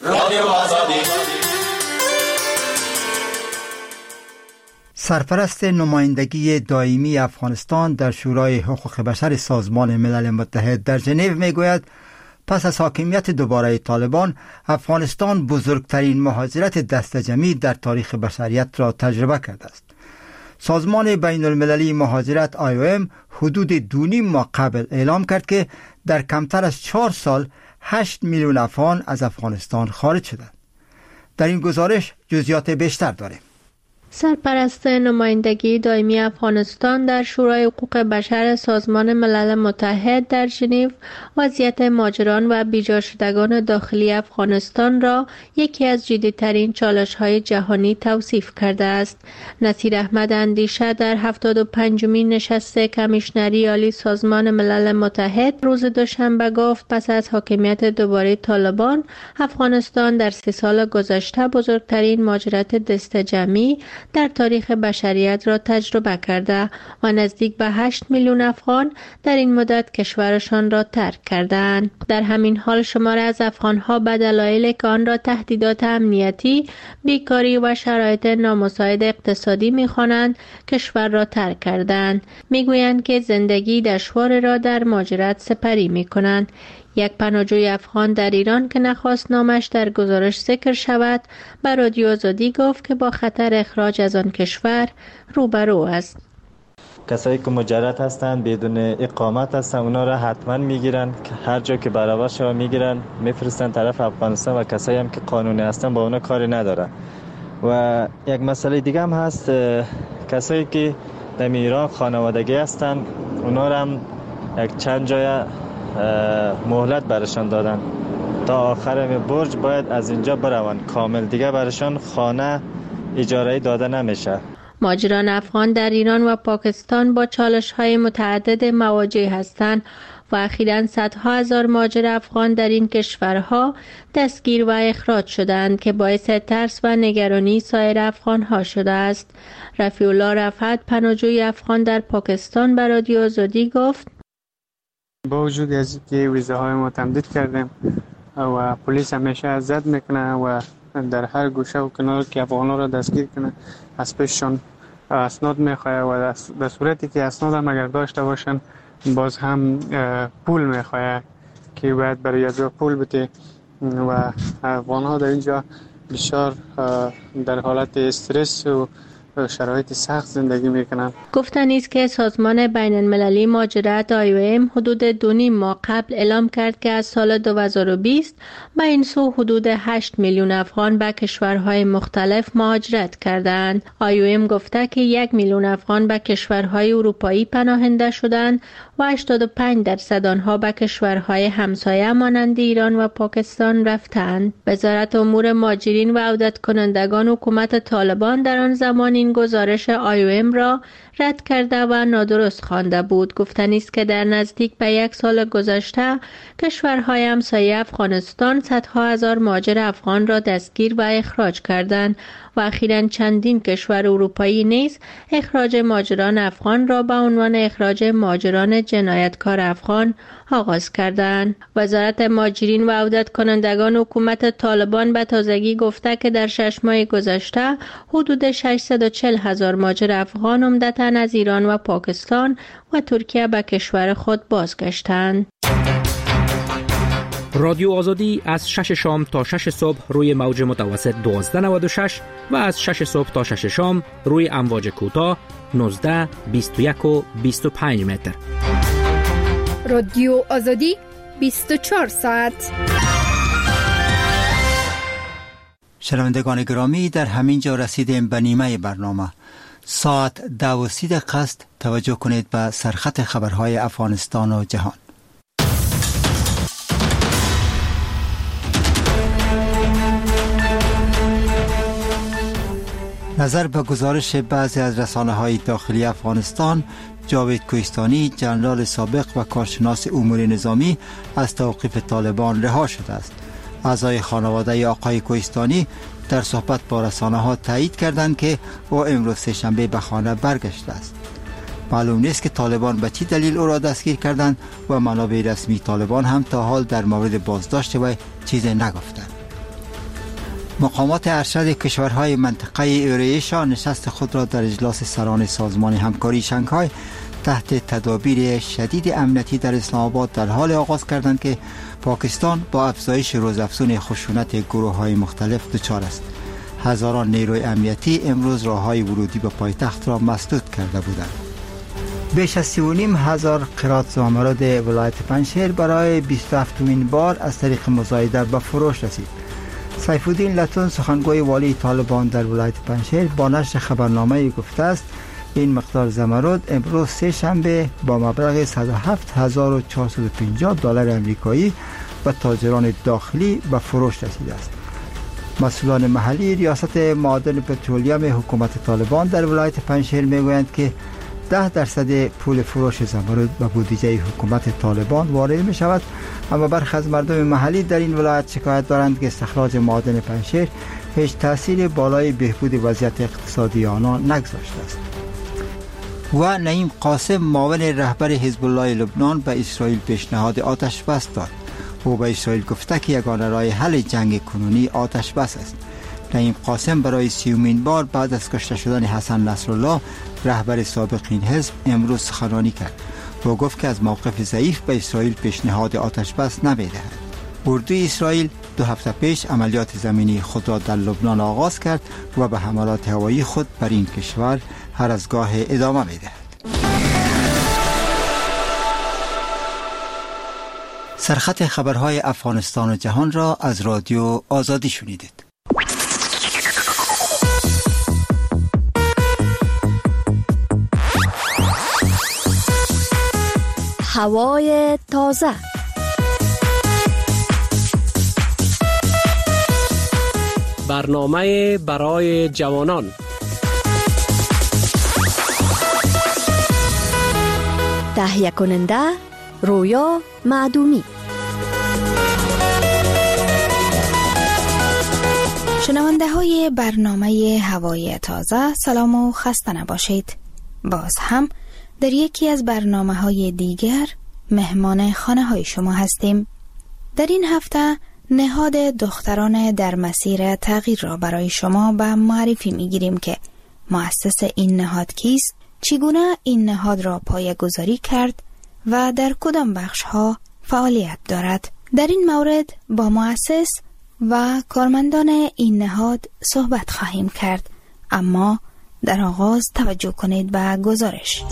سرپرست نمایندگی دائمی افغانستان در شورای حقوق بشر سازمان ملل متحد در ژنو میگوید پس از حاکمیت دوباره طالبان، افغانستان بزرگترین مهاجرت دسته جمعی در تاریخ بشریت را تجربه کرده است. سازمان بین المللی مهاجرت IOM حدود 2.5 ماه قبل اعلام کرد که در کمتر از 4 سال 8 میلیون افغان از افغانستان خارج شدند. در این گزارش جزئیات بیشتر داریم. سرپرست نمایندگی دائمی افغانستان در شورای حقوق بشر سازمان ملل متحد در ژنو وضعیت مهاجران و بیجا شدگان داخلی افغانستان را یکی از جدی‌ترین چالش‌های جهانی توصیف کرده است. نصیر احمد اندیشه در 75مین نشست کمیشنری عالی سازمان ملل متحد روز دوشنبه گفت پس از حاکمیت دوباره طالبان، افغانستان در 3 سال گذشته بزرگترین مهاجرت دسته جمعی در تاریخ بشریت را تجربه کرده و نزدیک به 8 میلیون افغان در این مدت کشورشان را ترک کردند. در همین حال شماری از افغانها به دلایل که آن را تهدیدات امنیتی، بیکاری و شرایط نامساعد اقتصادی می‌خوانند کشور را ترک کردند. میگویند که زندگی دشوار را در مهاجرت سپری می‌کنند. یک پناهجوی افغان در ایران که نخواست نامش در گزارش ذکر شود، به رادیو آزادی گفت که با خطر اخراج از آن کشور روبرو است. کسایی که مجرد هستند، بدون اقامت هستند، اونا را حتما میگیرن که هر جا که برابر شوه میگیرن میفرستن طرف افغانستان و کسایی هم که قانونی هستن با اونا کاری ندارن. و یک مسئله دیگه هم هست، کسایی که در ایران خانوادگی هستن، اونا را هم یک چند جای مهلت برشان دادن تا آخر برج باید از اینجا بروند کامل، دیگه برشان خانه اجاره‌ای داده نمیشه. مهاجران افغان در ایران و پاکستان با چالش‌های متعدد مواجه هستند و اخیراً صدها هزار مهاجر افغان در این کشورها دستگیر و اخراج شدند که باعث ترس و نگرانی سایر افغان‌ها شده است. رفیع الله رفعت، پناهجوی افغان در پاکستان، به رادیو آزادی گفت با وجود از اینکه ویزاهای ما تمدید کردیم و پلیس همیشه اذیت میکنه و در هر گوشه و کنار که افغان‌ها را دستگیر کنه از پیششان اسناد میخواه و در صورتی که اسناد هم اگر داشته باشن باز هم پول میخواه که باید برای از پول بده و افغان‌ها در اینجا بسیار در حالت استرس و شرایط سخت زندگی میکنن. گفتن است که سازمان بین المللی مهاجرت IOM حدود 2.5 ماه قبل اعلام کرد که از سال 2020 به این سو حدود 8 میلیون افغان به کشورهای مختلف مهاجرت کردند. IOM گفته که 1 میلیون افغان به کشورهای اروپایی پناهنده شدند و 85% آنها به کشورهای همسایه مانند ایران و پاکستان رفتند. وزارت امور مهاجرین و عودت کنندگان حکومت طالبان در آن زمانی این گزارش IOM را رد کرده و نادرست خوانده بود. گفتنی است که در نزدیک به 1 سال گذشته کشورهای همسایه افغانستان صدها هزار مهاجر افغان را دستگیر و اخراج کردند و اخیراً چندین کشور اروپایی نیز اخراج مهاجران افغان را به عنوان اخراج مهاجران جنایتکار افغان آغاز کردند. وزارت مهاجرین و عودت کنندگان حکومت طالبان به تازگی گفته که در 6 ماه گذشته حدود 640 هزار مهاجر افغان عمدتاً از ایران و پاکستان و ترکیه به کشور خود بازگشتند. رادیو آزادی از 6 شام تا 6 صبح روی موج متوسط 1296 و از 6 صبح تا 6 شام روی امواج کوتاه 19، 21 و 25 متر. رادیو آزادی 24 ساعت. شنوندگان گرامی، در همین جا رسیدیم به نیمه برنامه. ساعت 12:30 است. توجه کنید به سرخط خبرهای افغانستان و جهان. نظر به گزارش بعضی از رسانه‌های داخلی افغانستان، جاوید کوهستانی، جنرال سابق و کارشناس امور نظامی از توقیف طالبان رها شده است. اعضای خانواده آقای کوهستانی در صحبت با رسانه‌ها تایید کردند که او امروز سه‌شنبه به خانه برگشته است. معلوم نیست که طالبان به چه دلیل او را دستگیر کردند و منابع رسمی طالبان هم تا حال در مورد بازداشت او چیزی نگفتند. مقامات ارشد کشورهای منطقه اوراسیا نشست خود را در اجلاس سران سازمان همکاری شانگهای تحت تدابیر شدید امنیتی در اسلام آباد در حال آغاز کردند که پاکستان با افزایش روزافزون خشونت گروه‌های مختلف دچار است. هزاران نیروی امنیتی امروز راه‌های ورودی به پایتخت را مسدود کرده بودند. بیش از 3,500 قرات زامرد ولایت پنجشیر برای 27مین بار از طریق مزایده به فروش رسید. سیف الدین لتون، سخنگوی والی طالبان در ولایت پنجشیر، با نشر خبرنامه گفته است این مقدار زمرد امروز سه‌شنبه با مبلغ $107,450 امریکایی به تاجران داخلی به فروش رسیده است. مسئولان محلی ریاست معادن پترولیوم حکومت طالبان در ولایت پنجشیر میگویند که 10% پول فروش زمرد به بودجه حکومت طالبان وارد می شود، اما برخی از مردم محلی در این ولایت شکایت دارند که استخراج معادن پنجشیر هیچ تأثیر بالای بهبود وضعیت اقتصادی آنان نگذاشته است. و نعیم قاسم، معاون رهبر حزب الله لبنان، به اسرائیل پیشنهاد آتش بس داد. او به اسرائیل گفته که یگانه راه حل جنگ کنونی آتش بس است. نعیم قاسم برای 30مین بار بعد از کشته شدن حسن نصرالله، رهبر سابق این حزب، امروز سخنرانی کرد. او گفت که از موقف ضعیف به اسرائیل پیشنهاد آتش بس نمی‌دهد. اردوی اسرائیل 2 هفته پیش عملیات زمینی خود را در لبنان آغاز کرد و به حملات هوایی خود بر این کشور هر از گاه ادامه می‌دهد. سرخط خبرهای افغانستان و جهان را از رادیو آزادی شنیدید. هوای تازه. برنامه برای جوانان. تهیه کننده رویا معدومی. شنونده های برنامه هوای تازه، سلام و خسته نباشید. باز هم در یکی از برنامه های دیگر مهمان خانه های شما هستیم. در این هفته نهاد دختران در مسیر تغییر را برای شما به معرفی می گیریم که مؤسس این نهاد کیست، چگونه این نهاد را پایه‌گذاری کرد و در کدام بخش ها فعالیت دارد. در این مورد با مؤسس و کارمندان این نهاد صحبت خواهیم کرد، اما در آغاز توجه کنید به گزارش.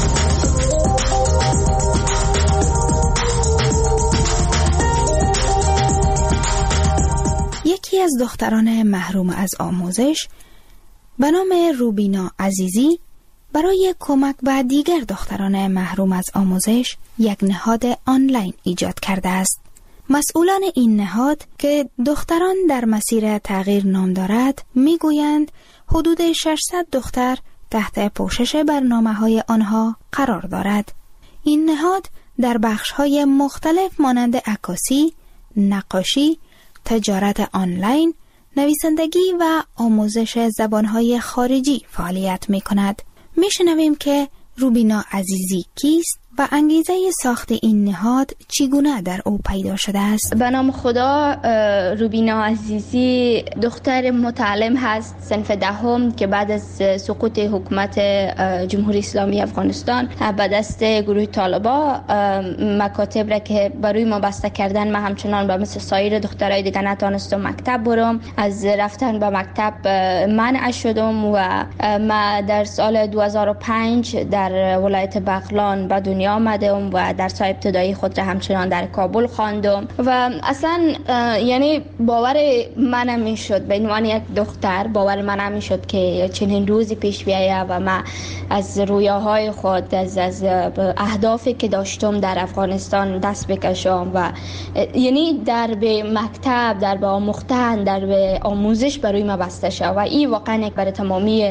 یکی از دختران محروم از آموزش به نام روبینا عزیزی برای کمک به دیگر دختران محروم از آموزش یک نهاد آنلاین ایجاد کرده است. مسئولان این نهاد که دختران در مسیر تغییر نام دارد میگویند حدود 600 دختر تحت پوشش برنامه‌های آنها قرار دارد. این نهاد در بخش‌های مختلف مانند عکاسی، نقاشی، تجارت آنلاین، نویسندگی و آموزش زبان‌های خارجی فعالیت می‌کند. می‌شنویم که روبینا عزیزی کیست و انگیزه ساخت این نهاد چگونه در او پیدا شده است؟ به نام خدا، روبینا عزیزی دختر متعلم هست صنف دهم که بعد از سقوط حکومت جمهوری اسلامی افغانستان به دست گروه طالبا مکاتب را که برای ما بسته کردن، من همچنان به مثل سایر دخترای دیگه نتونستم مکتب برم. از رفتن به مکتب منع شدم و ما در سال 2005 در ولایت بغلان به دنیا آمدم و درس ابتدایی خود را همچنان در کابل خواندم و اصلا یعنی باور من نمیشد، به عنوان یک دختر باور من نمیشد که چنین روزی پیش بیاید و من از رویاهای خود، از اهدافی که داشتم در افغانستان دست بکشم و یعنی در به مکتب، در به آموختن، در به آموزش برای من بسته شد و این واقعا برای تمامی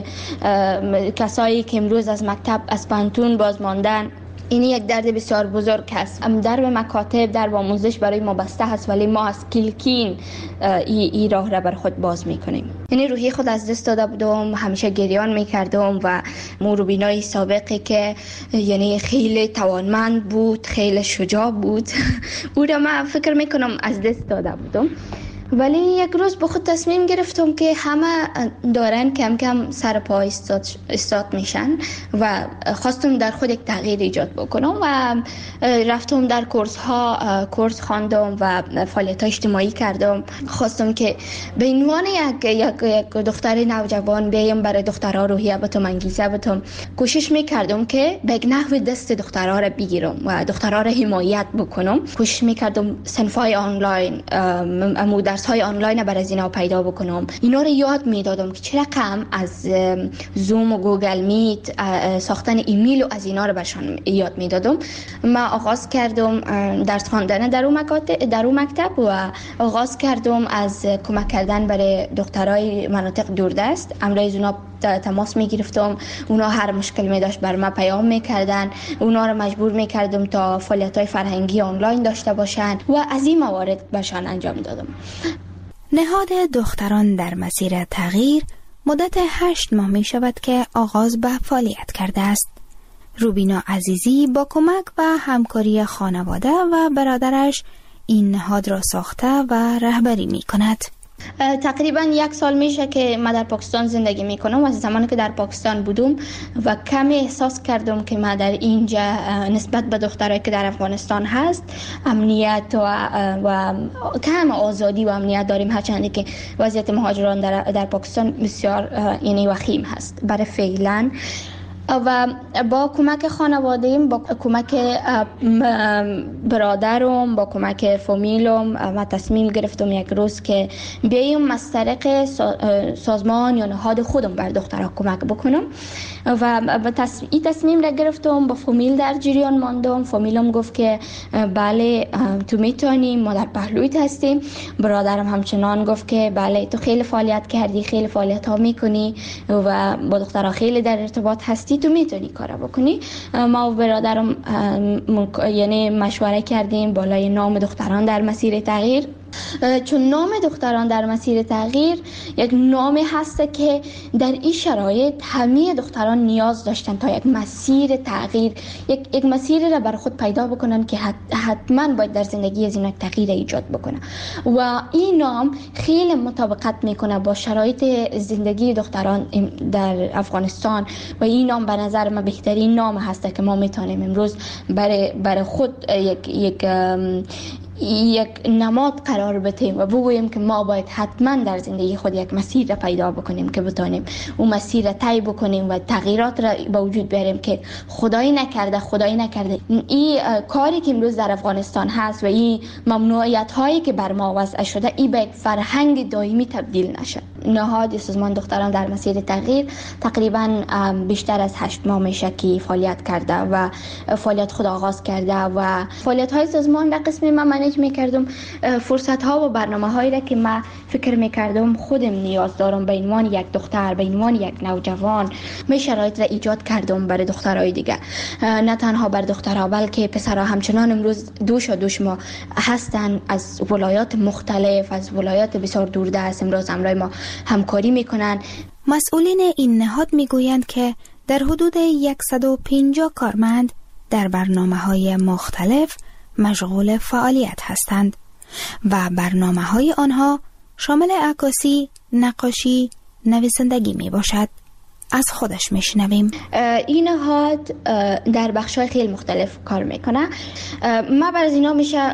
کسایی که امروز از مکتب، از پانتون باز ماندن، این یک درد بسیار بزرگ است. در به مکاتب، در به آموزش برای ما بسته هست ولی ما از کلکین این راه را بر خود باز میکنیم. یعنی روحی خود از دست داده بودم، همیشه گریان میکردم و روبینای سابقی که یعنی خیلی توانمند بود، خیلی شجاع بود او را من فکر میکنم از دست داده بودم. ولی یک روز به خود تصمیم گرفتم که همه دارن کم کم سر پا استاد میشن و خواستم در خود یک تغییر ایجاد بکنم و رفتم در کورس خواندم و فعالیت اجتماعی کردم. خواستم که به عنوان یک دختر نوجوان بیام برای دخترها روحیه بتم، انگیزه بتم. کوشش میکردم که به نحو دست دخترها را بگیرم و دخترها را حمایت بکنم. کوشش میکردم صنفای آنلاین، درس‌های آنلاین برای از اینا پیدا بکنم. اینا رو یاد میدادم که چه رقم از زوم و گوگل میت، ساختن ایمیل و از اینا رو برشان یاد میدادم. من آغاز کردم درس خواندن در اون مکتب و آغاز کردم از کمک کردن برای دخترای مناطق دوردست. امروز اونا تماس میگرفتم، اونا هر مشکل می داشت بر من پیام میکردن، اونا رو مجبور میکردم تا فعالیت‌های فرهنگی آنلاین داشته باشن و از این موارد برشان انجام دادم. نهاد دختران در مسیر تغییر مدت 8 ماه می شود که آغاز به فعالیت کرده است. روبینا عزیزی با کمک و همکاری خانواده و برادرش این نهاد را ساخته و رهبری می کند. تقریبا 1 سال میشه که من در پاکستان زندگی میکنم و از زمانی که در پاکستان بودم و کمی احساس کردم که من در اینجا نسبت به دخترایی که در افغانستان هست امنیت و کم آزادی و امنیت داریم، هرچند که وضعیت مهاجران در پاکستان بسیار یعنی وخیم هست برای فعلا. و با کمک خانواده‌ام، با کمک برادرم، با کمک فامیلم من تصمیم گرفتم یک روز که بیایم از طریق سازمان یا نهاد خودم بر دخترها کمک بکنم و این تصمیم را گرفتم. با فامیل در جریان ماندم. فامیلم گفت که بله تو میتونی، ما در پهلویت هستیم. برادرم همچنان گفت که بله تو خیلی فعالیت کردی، خیلی فعالیت ها میکنی و با دخترها خیلی در ارتباط هستی، تو میتونی کارا بکنی. ما و برادرم یعنی مشوره کردیم بالای نام دختران در مسیر تغییر، چون نام دختران در مسیر تغییر یک نامی هست که در این شرایط همه دختران نیاز داشتن تا یک مسیر تغییر، یک مسیر را بر خود پیدا بکنن که حتما باید در زندگی از این یک تغییر ایجاد بکنه و این نام خیلی مطابقت میکنه با شرایط زندگی دختران در افغانستان و این نام به نظر من بهترین نام هست که ما میتونیم امروز برای خود یک نماد قرار بدیم و بگوییم که ما باید حتما در زندگی خود یک مسیر را پیدا بکنیم که بتونیم اون مسیر را طی بکنیم و تغییرات را به وجود بیاریم که خدایی نکرده این کاری که امروز در افغانستان هست و این ممنوعیت هایی که بر ما وضع شده این به یک فرهنگ دائمی تبدیل نشه. نهاد سازمان دختران در مسیر تغییر تقریبا بیشتر از 8 ماه میشه که فعالیت کرده و فعالیت خود آغاز کرده و فعالیت های سازمان در قسم من منیج میکردم. فرصت ها و برنامه هایی را که من فکر میکردم خودم نیاز دارم به عنوان یک دختر، به عنوان یک نوجوان، می شرایط را ایجاد کردم برای دخترای دیگه، نه تنها بر دخترها بلکه پسرها همچنان امروز دوش ما هستن از ولایات مختلف، از ولایات بسیار دوردست امروز همراه ما همکاری میکنن. مسئولین این نهاد میگویند که در حدود 150 کارمند در برنامه‌های مختلف مشغول فعالیت هستند و برنامه‌های آنها شامل عکاسی، نقاشی، نویسندگی می باشد. از خودش میشنویم. این نهاد در بخش‌های خیلی مختلف کار میکنه. ما بر از اینا میشه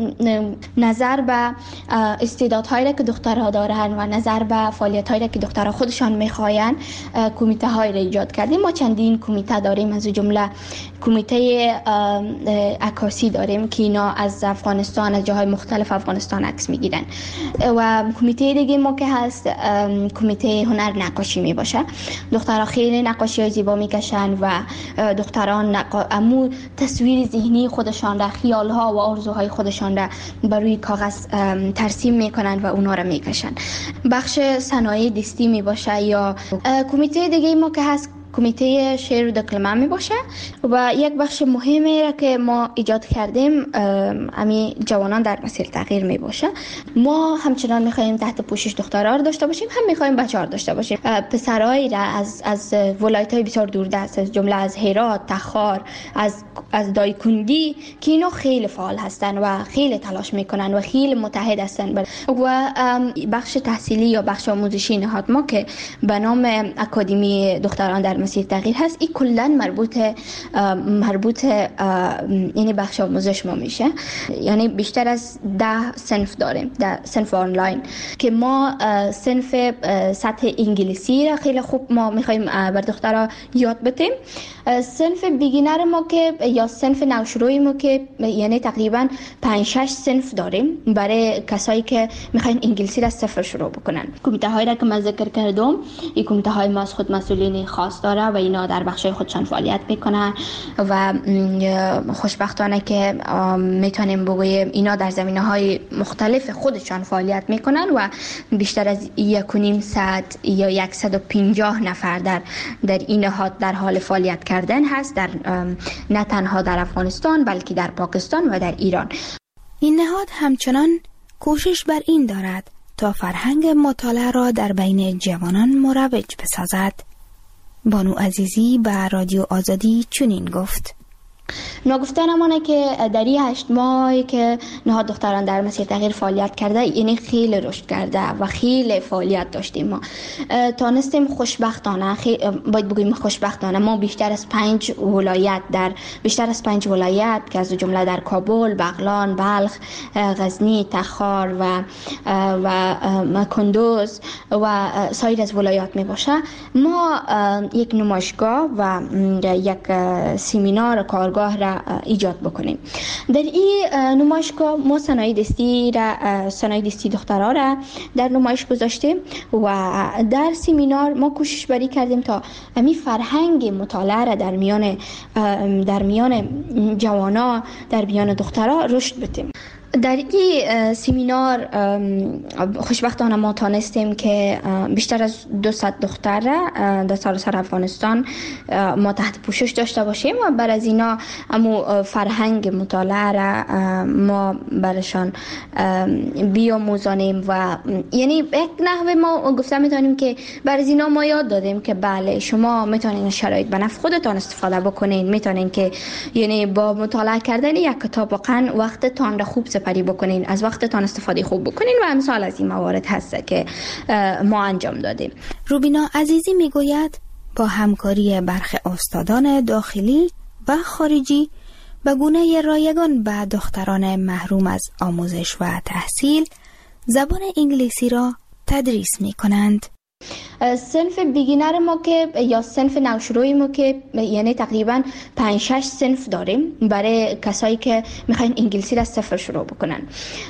نظر به استعدادهایی که دخترها دارن و نظر به فعالیت‌هایی که دخترها خودشان میخواین کمیته های را ایجاد کردیم. ما چندین کمیته داریم، از جمله کمیته عکاسی داریم که اینا از افغانستان، از جاهای مختلف افغانستان عکس میگیرن و کمیته دیگه ما که هست کمیته هنر نقاشی میباشه. دخترها خیلی نقاشی های زیبا میکشن و دختران امو تصویر ذهنی خودشان را، خیال ها و آرزوهای خودشان را بر روی کاغذ ترسیم میکنن و اونا را میکشن. بخش صنایع دستی میباشه یا کمیته دیگه ما که هست کمیته شعر و دکلمه می باشه و یک بخش مهمی را که ما ایجاد کردیم امی جوانان در مسیر تغییر می باشه. ما همچنان می خواهیم تحت پوشش دخترها را داشته باشیم، هم می خواهیم بچه‌ها را داشته باشیم. پسرایی را از ولایت‌های بسیار دوردست، از جمله از هرات، تخار، از دایکندی که اینا خیلی فعال هستن و خیلی تلاش میکنن و خیلی متحد هستن و بخش تحصیلی یا بخش آموزشی نهاد ما که به نام اکادمی دختران در مسیر تغییر هست، این کلا مربوط یعنی بخش آموزش ما میشه. یعنی بیشتر از 10 صنف داریم، 10 صنف آنلاین که ما صنف سطح انگلیسی را خیلی خوب ما میخوایم بر دخترها یاد بدیم. صنف بیگینر ما که یا صنف نوشروی ما که یعنی تقریبا 5-6 صنف داریم برای کسایی که میخواین انگلیسی را صفر شروع بکنن. کمیته هایی را که من ذکر کردم، این کمیته های ما از خود مسئولین خاص داره و اینا در بخشای خودشان فعالیت میکنن و خوشبختانه که میتونیم بگوییم اینا در زمینه‌های مختلف خودشان فعالیت میکنن و بیشتر از 1.5 یا 150 نفر در این نهاد در حال فعالیت کردن هست، در نه تنها در افغانستان بلکه در پاکستان و در ایران. این نهاد همچنان کوشش بر این دارد تا فرهنگ مطالعه را در بین جوانان مروج بسازد. بانو عزیزی به رادیو آزادی چنین گفت: نگفتن امانه که در این 8 ماهی که نهاد دختران در مسیر تغییر فعالیت کرده، یعنی خیلی رشد کرده و خیلی فعالیت داشتیم. ما تانستیم خوشبختانه، باید بگویم خوشبختانه، ما بیشتر از 5 ولایت که از جمله در کابل، بغلان، بلخ، غزنی، تخار و کندوز و سایر از ولایات می باشه، ما یک نمایشگاه و یک سمینار کارگاه را ایجاد بکنیم. در این نمایشگاه ما صنایع دستی دخترها را در نمایش گذاشتیم و در سمینار ما کوشش بری کردیم تا امی فرهنگ مطالعه را در میان جوانا، در میان دخترها رشد بدیم. در این سمینار خوشبختانه ما تانستیم که بیشتر از 200 دختر را در سراسر افغانستان ما تحت پوشش داشته باشیم و بر از اینا امو فرهنگ مطالعه را ما برشان بیاموزانیم و یعنی یک نحوه ما گفته میتونیم که بر از اینا ما یاد دادیم که بله شما میتونین شرایط به نفع خودتان استفاده بکنین، میتونین که یعنی با مطالعه کردن یک کتاب واقعا وقتتان را خوب سپری بکنین، از وقتتان استفاده خوب بکنین و امثال از این موارد هست که ما انجام دادیم. روبینا عزیزی میگوید با همکاری برخی استادان داخلی و خارجی به گونه رایگان به دختران محروم از آموزش و تحصیل زبان انگلیسی را تدریس می کنند. صنف بیگینر ما که یا صنف نوشروی ما که یعنی تقریبا 5-6 صنف داریم برای کسایی که میخواین انگلیسی را صفر شروع بکنن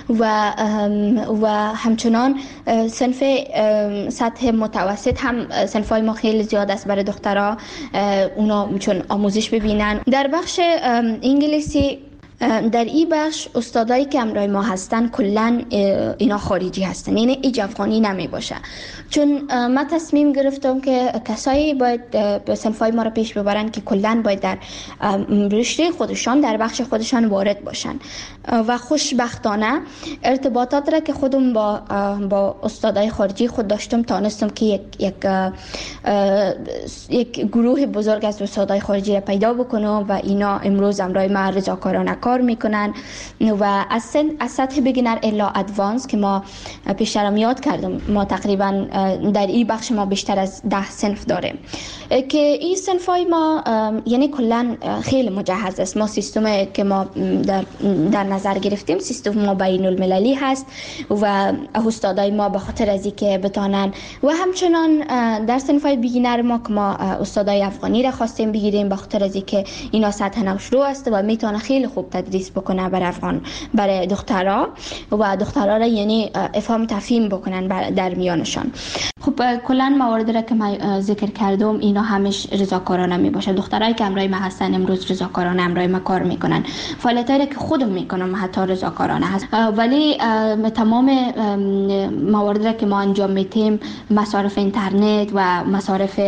و همچنان صنف سطح متوسط هم صنفای ما خیلی زیاد است برای دخترها، اونا چون آموزش ببینن. در بخش انگلیسی در این بخش استادایی که همراه ما هستن کلن اینا خارجی هستن، یعنی ایج افغانی نمی باشه، چون ما تصمیم گرفتم که کسایی باید به صنفای ما رو پیش ببرن که کلن باید در رشته خودشان در بخش خودشان وارد باشن و خوشبختانه ارتباطات را که خودم با استادای خارجی خود داشتم تانستم که یک گروه بزرگ از استادای خارجی را پیدا بکنم و اینا امروز همراه ما رضاکارانه کار میکنن و از سطح بگینر الا ادوانس که ما پیشترم یاد کردم، ما تقریبا در این بخش ما بیشتر از 10 صنف داریم که این صنفای ما یعنی کلا خیلی مجهز است. ما سیستم که ما در نظر گرفتیم سیستم ما بین المللی هست و استادای ما به خاطر از اینکه بتانن و همچنان در صنفای بیگینر ما که ما استادای افغانی را خواستیم بگیریم به خاطر از اینکه اینا سطح نوشرو است و میتونه خیلی خوب تدریس بکنه برای دخترها و دخترها را یعنی افهام تفهیم بکنن در میانشان. خب کلا موارد را که من ذکر کردم اینا همش رضاکارانه می باشه. دخترایی که همراه ما هستن امروز رضاکارانه همراه ما کار میکنن. فعالیتایی که خودم میکنم حتی رضاکارانه هست، ولی تمام موارد را که ما انجام میدیم مصارف اینترنت و مصارف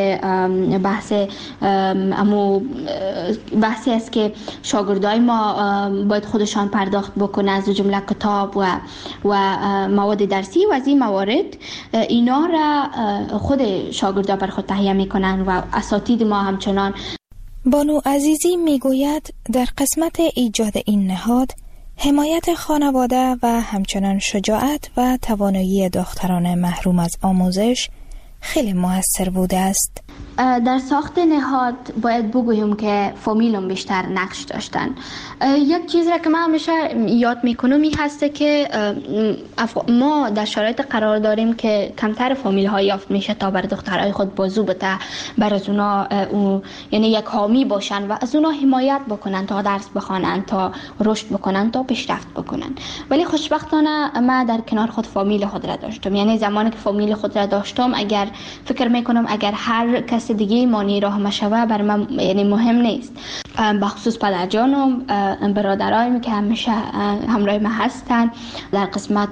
بحثی است که شاگردای ما باید خودشان پرداخت بکنن، از جمله کتاب و مواد درسی و از این موارد اینا را خود شاگردا بر خود تهیه میکنن و اساتید ما همچنان. بانو عزیزی میگوید در قسمت ایجاد این نهاد حمایت خانواده و همچنان شجاعت و توانایی دختران محروم از آموزش خیلی موثر بوده است. در ساخت نهاد باید بگویم که فامیلم بیشتر نقش داشتن. یک چیز را که من همیشه یاد میکنم این هسته که ما در شرایط قرار داریم که کمتر فامیل ها یافت میشه تا بر دخترای خود بازو بده، بر از اونا یعنی یک حامی باشن و از اونا حمایت بکنن تا درس بخوانن، تا رشد بکنن، تا پیشرفت بکنن. ولی خوشبختانه من در کنار خود فامیل خود را داشتم، یعنی زمانی که فامیل خود را داشتم اگر فکر میکنم اگر هر کس دیگه مانی راه مشوه بر من یعنی مهم نیست. بخصوص پدرجانم، برادرایم که همیشه همراه ما هستن در قسمت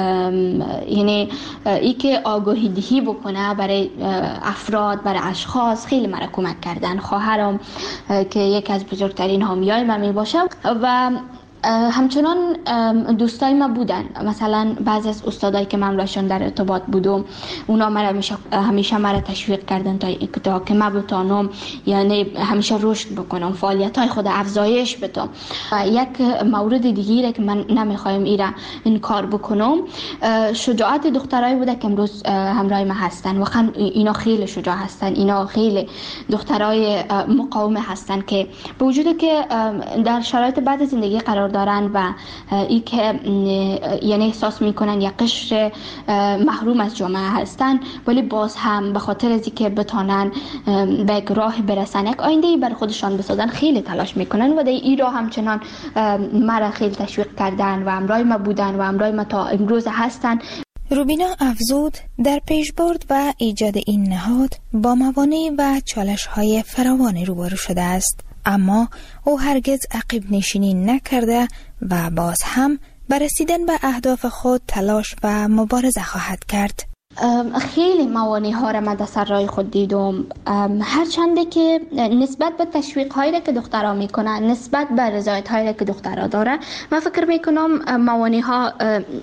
یعنی ای که آگاهی دهی بکنه برای افراد، برای اشخاص خیلی مرا کمک کردن. خواهرم که یک از بزرگترین حامیای من می باشه و همچنان دوستای ما بودن. مثلا بعضی از استادایی که من راشون در ارتباط بودم اونا همیشه مرا تشویق کردن تا که من بتونم یعنی همیشه رشد بکنم، فعالیت‌های خود افزایش بدم. یک مورد دیگه که من نمیخوایم این کار بکنم شجاعت دخترای بوده که امروز همراه ما هستن و اینا خیلی شجاع هستن، اینا خیلی دخترای مقاوم هستن که به وجود که در شرایط بعد زندگی قرار دارن و ای که یعنی احساس میکنن یک قشر محروم از جامعه هستن، ولی باز هم به خاطر از اینکه بتونن به یک راه برسن، یک آینده بر خودشان بسازن، خیلی تلاش میکنن و در این راه همچنان مرا خیلی تشویق کردن و همراه ما بودن و همراه ما تا امروز هستن. روبینا افزود در پیشبرد و ایجاد این نهاد با موانع و چالش‌های فراوانی روبرو شده است، اما او هرگز عقب نشینی نکرده و باز هم بر رسیدن به اهداف خود تلاش و مبارزه خواهد کرد. خیلی موانع ها را من در سر راه خود دیدم، هرچنده که نسبت به تشویق هایی که دخترها میکنن، نسبت به رضایت هایی که دخترها داره، من فکر میکنم موانع ها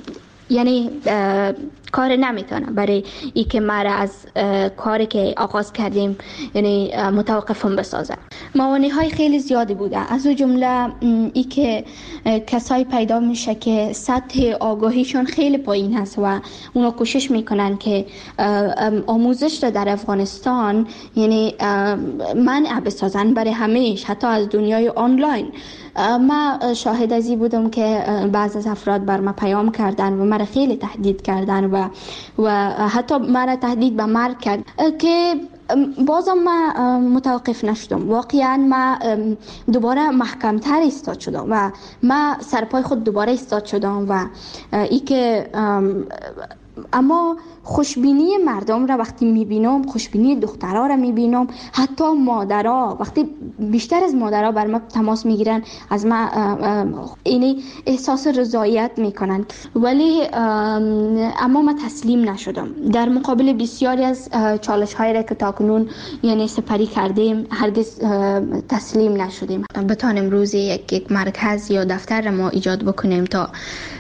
یعنی کار نمیتونه برای ای که مرا از کاری که آغاز کردیم یعنی متوقفم بسازه. موانع های خیلی زیادی بوده، از اون جمله ای که کسایی پیدا میشه که سطح آگاهیشون خیلی پایین هست و اونا کوشش میکنن که آموزش را در افغانستان یعنی منع بسازن برای همیش، حتی از دنیای آنلاین. من شاهد ازی بودم که بعض از افراد بر ما پیام کردن و مرا خیلی تهدید کردن و و حتی مرا تهدید به مرگ کرد که بازم ما متوقف نشدم. واقعا ما دوباره محکمتر ایستاد شدم و ما سرپای خود دوباره ایستاد شدم و ای که اما خوشبینی مردم را وقتی میبینم، خوشبینی دخترها را میبینم، حتی مادرها وقتی بیشتر از مادرها بر ما تماس میگیرن از ما اینی احساس رضایت میکنن، ولی اما ما تسلیم نشدم. در مقابل بسیاری از چالش هایی را که تاکنون یعنی سپری کردیم هرگز تسلیم نشدیم. بتانیم روزی یک مرکز یا دفتر را ما ایجاد بکنیم تا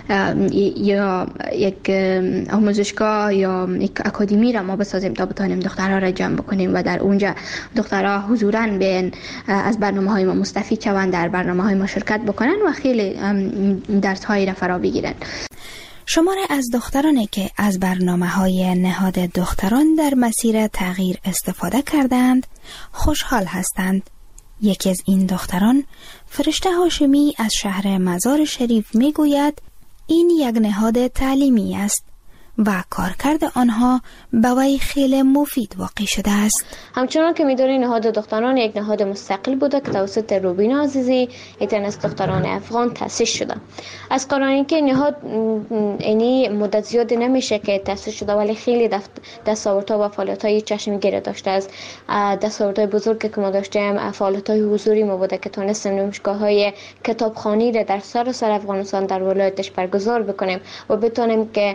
یا یک آموزشگاه یا یک اکادمی را ما بسازیم تا بتانیم دخترها را جمع بکنیم و در اونجا دخترها حضوراً بیان از برنامه‌های ما مستفید شوند، در برنامه‌های ما شرکت بکنن و خیلی درس‌هایی را فرا بگیرن. شماره از دخترانی که از برنامه‌های نهاد دختران در مسیر تغییر استفاده کردند خوشحال هستند. یکی از این دختران فرشته هاشمی از شهر مزار شریف میگوید این یک نهاد تعلیمی است و کارکرد آنها به وی خیلی مفید واقع شده است. همچنان که می‌دونید نهاد دختران یک نهاد مستقل بوده که توسط روبینا عزیزی یکی از دختران افغان تأسیس شده. از قراری که نهاد اینی مدت زیاد نمیشه که تأسیس شده، ولی خیلی دستاوردها و فعالیت‌های چشمگیر داشته است. دستاوردهای بزرگی که ما داشتیم فعالیت‌های حضوری ما بوده که تونستیم نمایشگاه‌های کتابخوانی را در سراسر افغانستان در ولایتش برگزار بکنیم و بتونیم که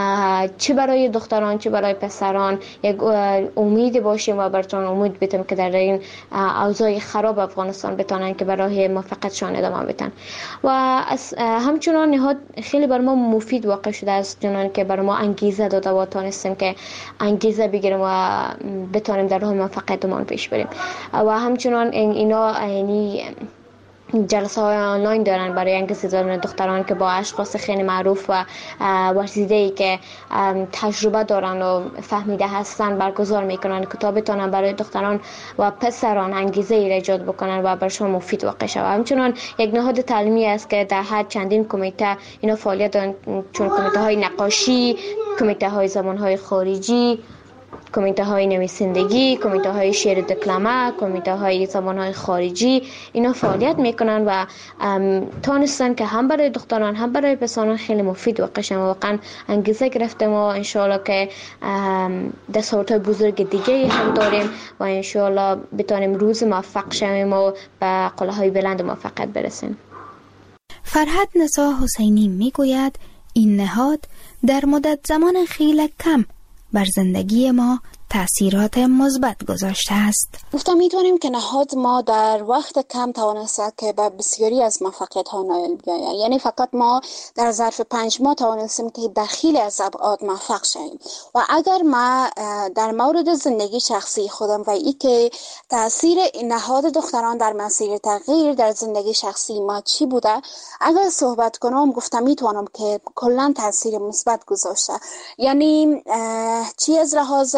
چه برای دختران چه برای پسران یک امید باشیم و براتون امید بدیم که در این اوضاع خراب افغانستان بتونن که برای موفقیتشان ادامه بدن. و همچنان نهاد خیلی بر ما مفید واقع شده است، چون که بر ما انگیزه داده و تونستیم که انگیزه بگیریم و بتونیم در راه موفقیتمون پیش بریم. و همچنان اینا یعنی جلسه های آنلاین دارن برای انگیزه دادن دختران که با اشخاص خیلی معروف و ورزیده‌ای که تجربه دارن و فهمیده هستن برگزار میکنن که تا بتونن برای دختران و پسران انگیزه ای ایجاد بکنن و برشون مفید واقع شود. همچنان یک نهاد تعلیمی است که در هر چندین کمیته اینا فعالیت دارن، چون کمیته های نقاشی، کمیته های زبان های خارجی، کمیته های نویسندگی، کمیته های شعر دکلمه، کمیته های زبان های خارجی، اینا فعالیت میکنن و تونستن که هم برای دختران هم برای پسران خیلی مفید واقع شن. واقعا انگیزه گرفتیم و انشالله که دستاوردهای بزرگ دیگه هم داریم و انشالله بتونیم روز موفق شویم و به قله‌های بلند موفقیت برسیم. فرهاد نسا حسینی میگوید این نهاد در مدت زمان خیلی کم بر زندگی ما تأثیرات مثبت گذاشته است. گفتم میتونیم که نهاد ما در وقت کم توانسته که به بسیاری از موفقیت ها نائل بیاید. یعنی فقط ما در ظرف 5 ماه توانستیم که در خیلی از ابعاد موفق شویم. و اگر ما در مورد زندگی شخصی خودم و ای که تأثیر نهاد دختران در مسیر تغییر در زندگی شخصی ما چی بوده اگر صحبت کنم، گفتم میتونم که کلا تأثیر مثبت گذاشته. یعنی چی از لحاظ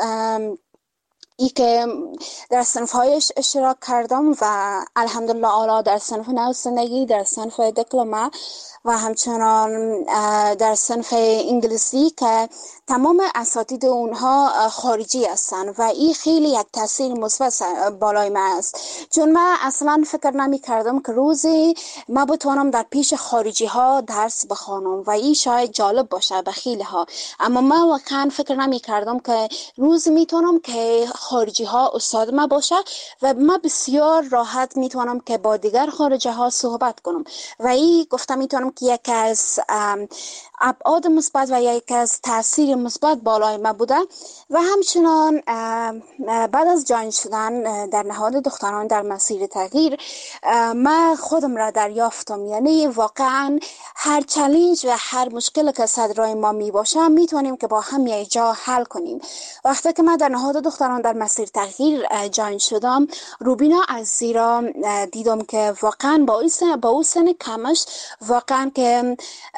ای که در صنف‌های اشتراک کردم و الحمدلله اعلی در صنف نویسندگی، در صنف دکلمه و همچنان در صنف انگلیسی که تمام اساتید اونها خارجی هستن و این خیلی یک تاثیر مثبت بالای من است، چون من اصلا فکر نمی کردم که روزی ما بتونم در پیش خارجی ها درس بخوانم و این شاید جالب باشه به خیلی ها، اما من واقعا فکر نمی کردم که روزی میتونم که خارجی ها استاد ما باشه و من بسیار راحت میتونم که با دیگر خارجی ها صحبت کنم و این گفتم میتونم که یکی از ابعاد مثبت و یکی از تاثیر مثبت بالای ما بوده. و همچنان بعد از جاین شدن در نهاد دختران در مسیر تغییر من خودم را دریافتم، یعنی واقعا هر چالش و هر مشکل که صدرای ما می باشه میتونیم که با هم یک جا حل کنیم. وقتی که من در نهاد دختران در مسیر تغییر جاین شدم، روبینا عزیزی را دیدم که واقعا با اون سن کمش واقعا که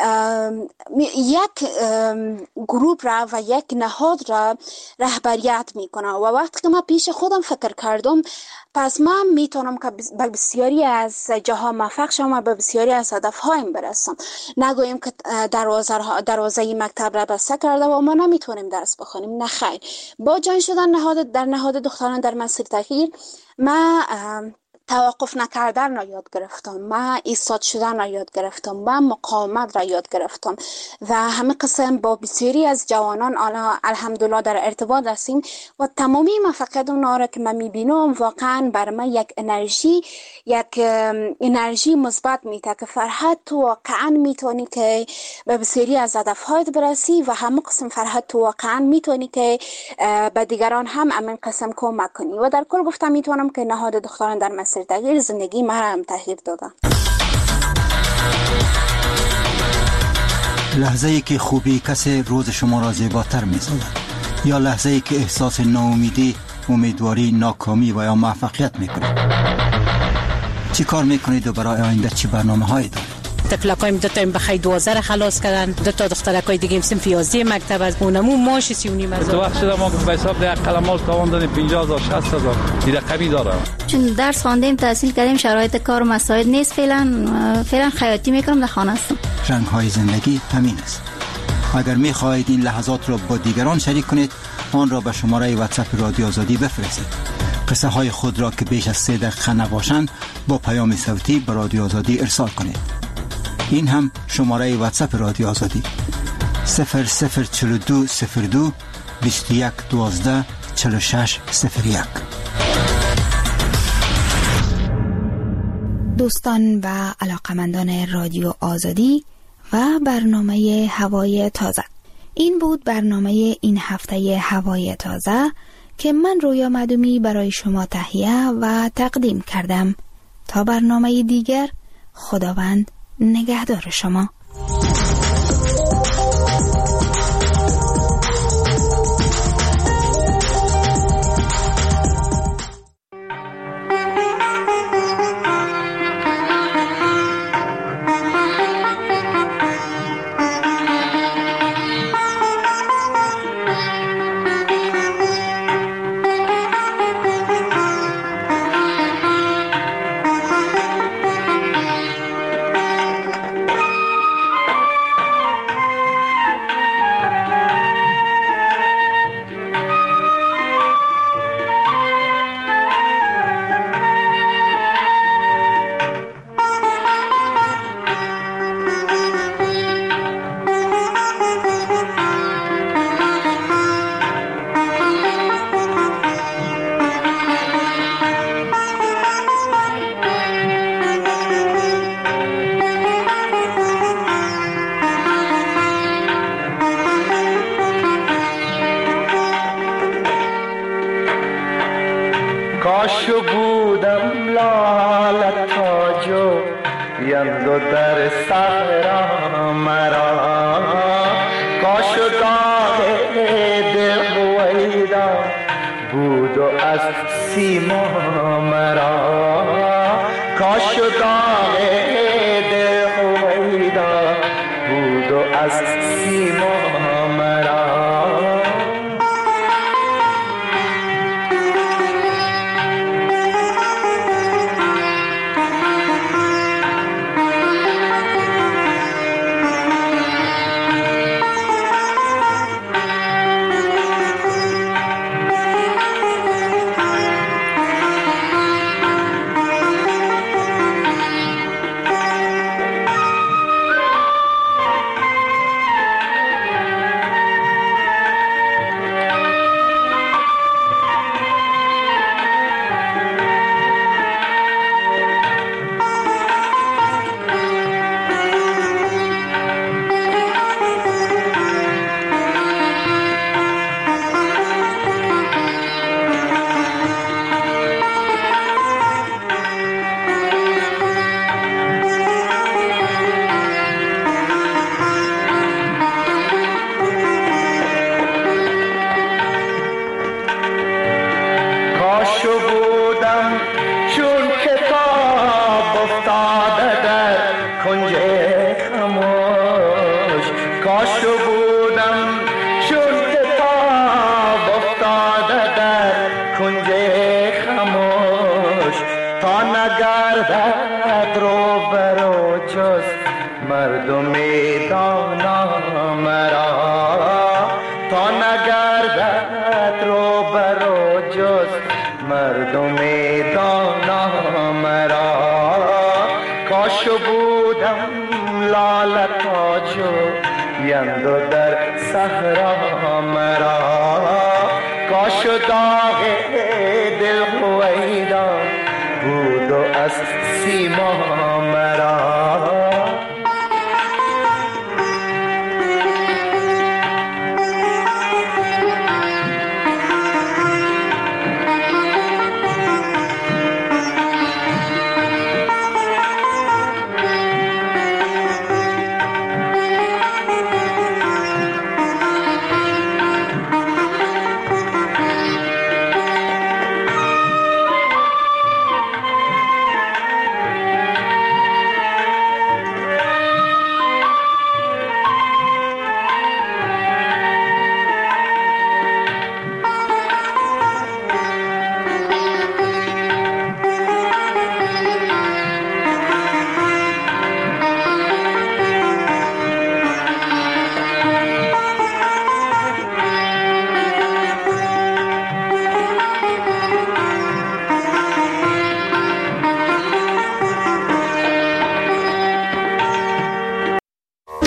یک گروپ را و یک نهاد را رهبریت میکنه و وقتی که من پیش خودم فکر کردم پس ما میتونم که به بسیاری از جاها موفق شم و به بسیاری از هدفهایم برسم. نگوییم که دروازه مکتب را بسته کرده و ما نمیتونیم درس بخونیم، نه خیر. با جان شدن در نهاد دختران در مسیر تغییر، ما توقف نکردن را یاد گرفتم، من ایستاد شدن را یاد گرفتم، من مقاومت را یاد گرفتم و همه قسم با بسیاری از جوانان الحمدلله در ارتباط هستیم و تمامی موفقیت اونها را که من میبینم واقعا بر من یک انرژی مثبت میده که فرحت تو واقعا میتونی که به بسیاری از هدفهایت برسی و همه قسم فرحت تو واقعا میتونی که به دیگران هم همین قسم کمک کنی و در کل گفتم میتونم که نهاد دختران در مسیر تغییر زندگی ما را هم تغییر دادن. لحظه ای که خوبی کسی روز شما را زیباتر می‌سازد یا لحظه ای که احساس ناامیدی، امیدواری، ناکامی و یا موفقیت می‌کنید. چی کار می‌کنید و برای آینده چی برنامه‌هایی دارید؟ تفلقایم دو تا بخای 12 خلاص کردن، دو تا دخترکای دیگه صنف 11 مکتب از اونمو ماش 39,000. تو وقت شده ما به حساب ده قلمال تاوان دادیم 50,000 60,000 این رقمی داره. چون درس خواندیم، تحصیل کردیم، شرایط کار مساعد نیست. فعلا خیاطی میکنم، در خانه هستم. رنگ‌های زندگی همین است. اگر می‌خواهید این لحظات را با دیگران شریک کنید، آن را به شماره واتساپ رادیو آزادی بفرستید. قصه های خود را که بیش از 3 دقیقه نباشند با پیام صوتی به رادیو آزادی ارسال کنید. این هم شماره واتساپ رادیو آزادی 004202 21 12 46 01. دوستان و علاقمندان رادیو آزادی و برنامه هوای تازه، این بود برنامه این هفته هوای تازه که من رویا معدومی برای شما تهیه و تقدیم کردم. تا برنامه دیگر، خداوند نگهدار شما. کاشو بودم لال تاجو یندو در صحرا مرا، کاشو داغ دل ویدا بود و از سیما مرا، کاشو داغ دل ویدا بود و از سیما مرا. مردم دانا مرا تا نگردد رو برو جز مردم دانا مرا کاش بودم لاله تاجو یندو در صحرا مرا کاش داغ دل هویدا بود و از سیما مرا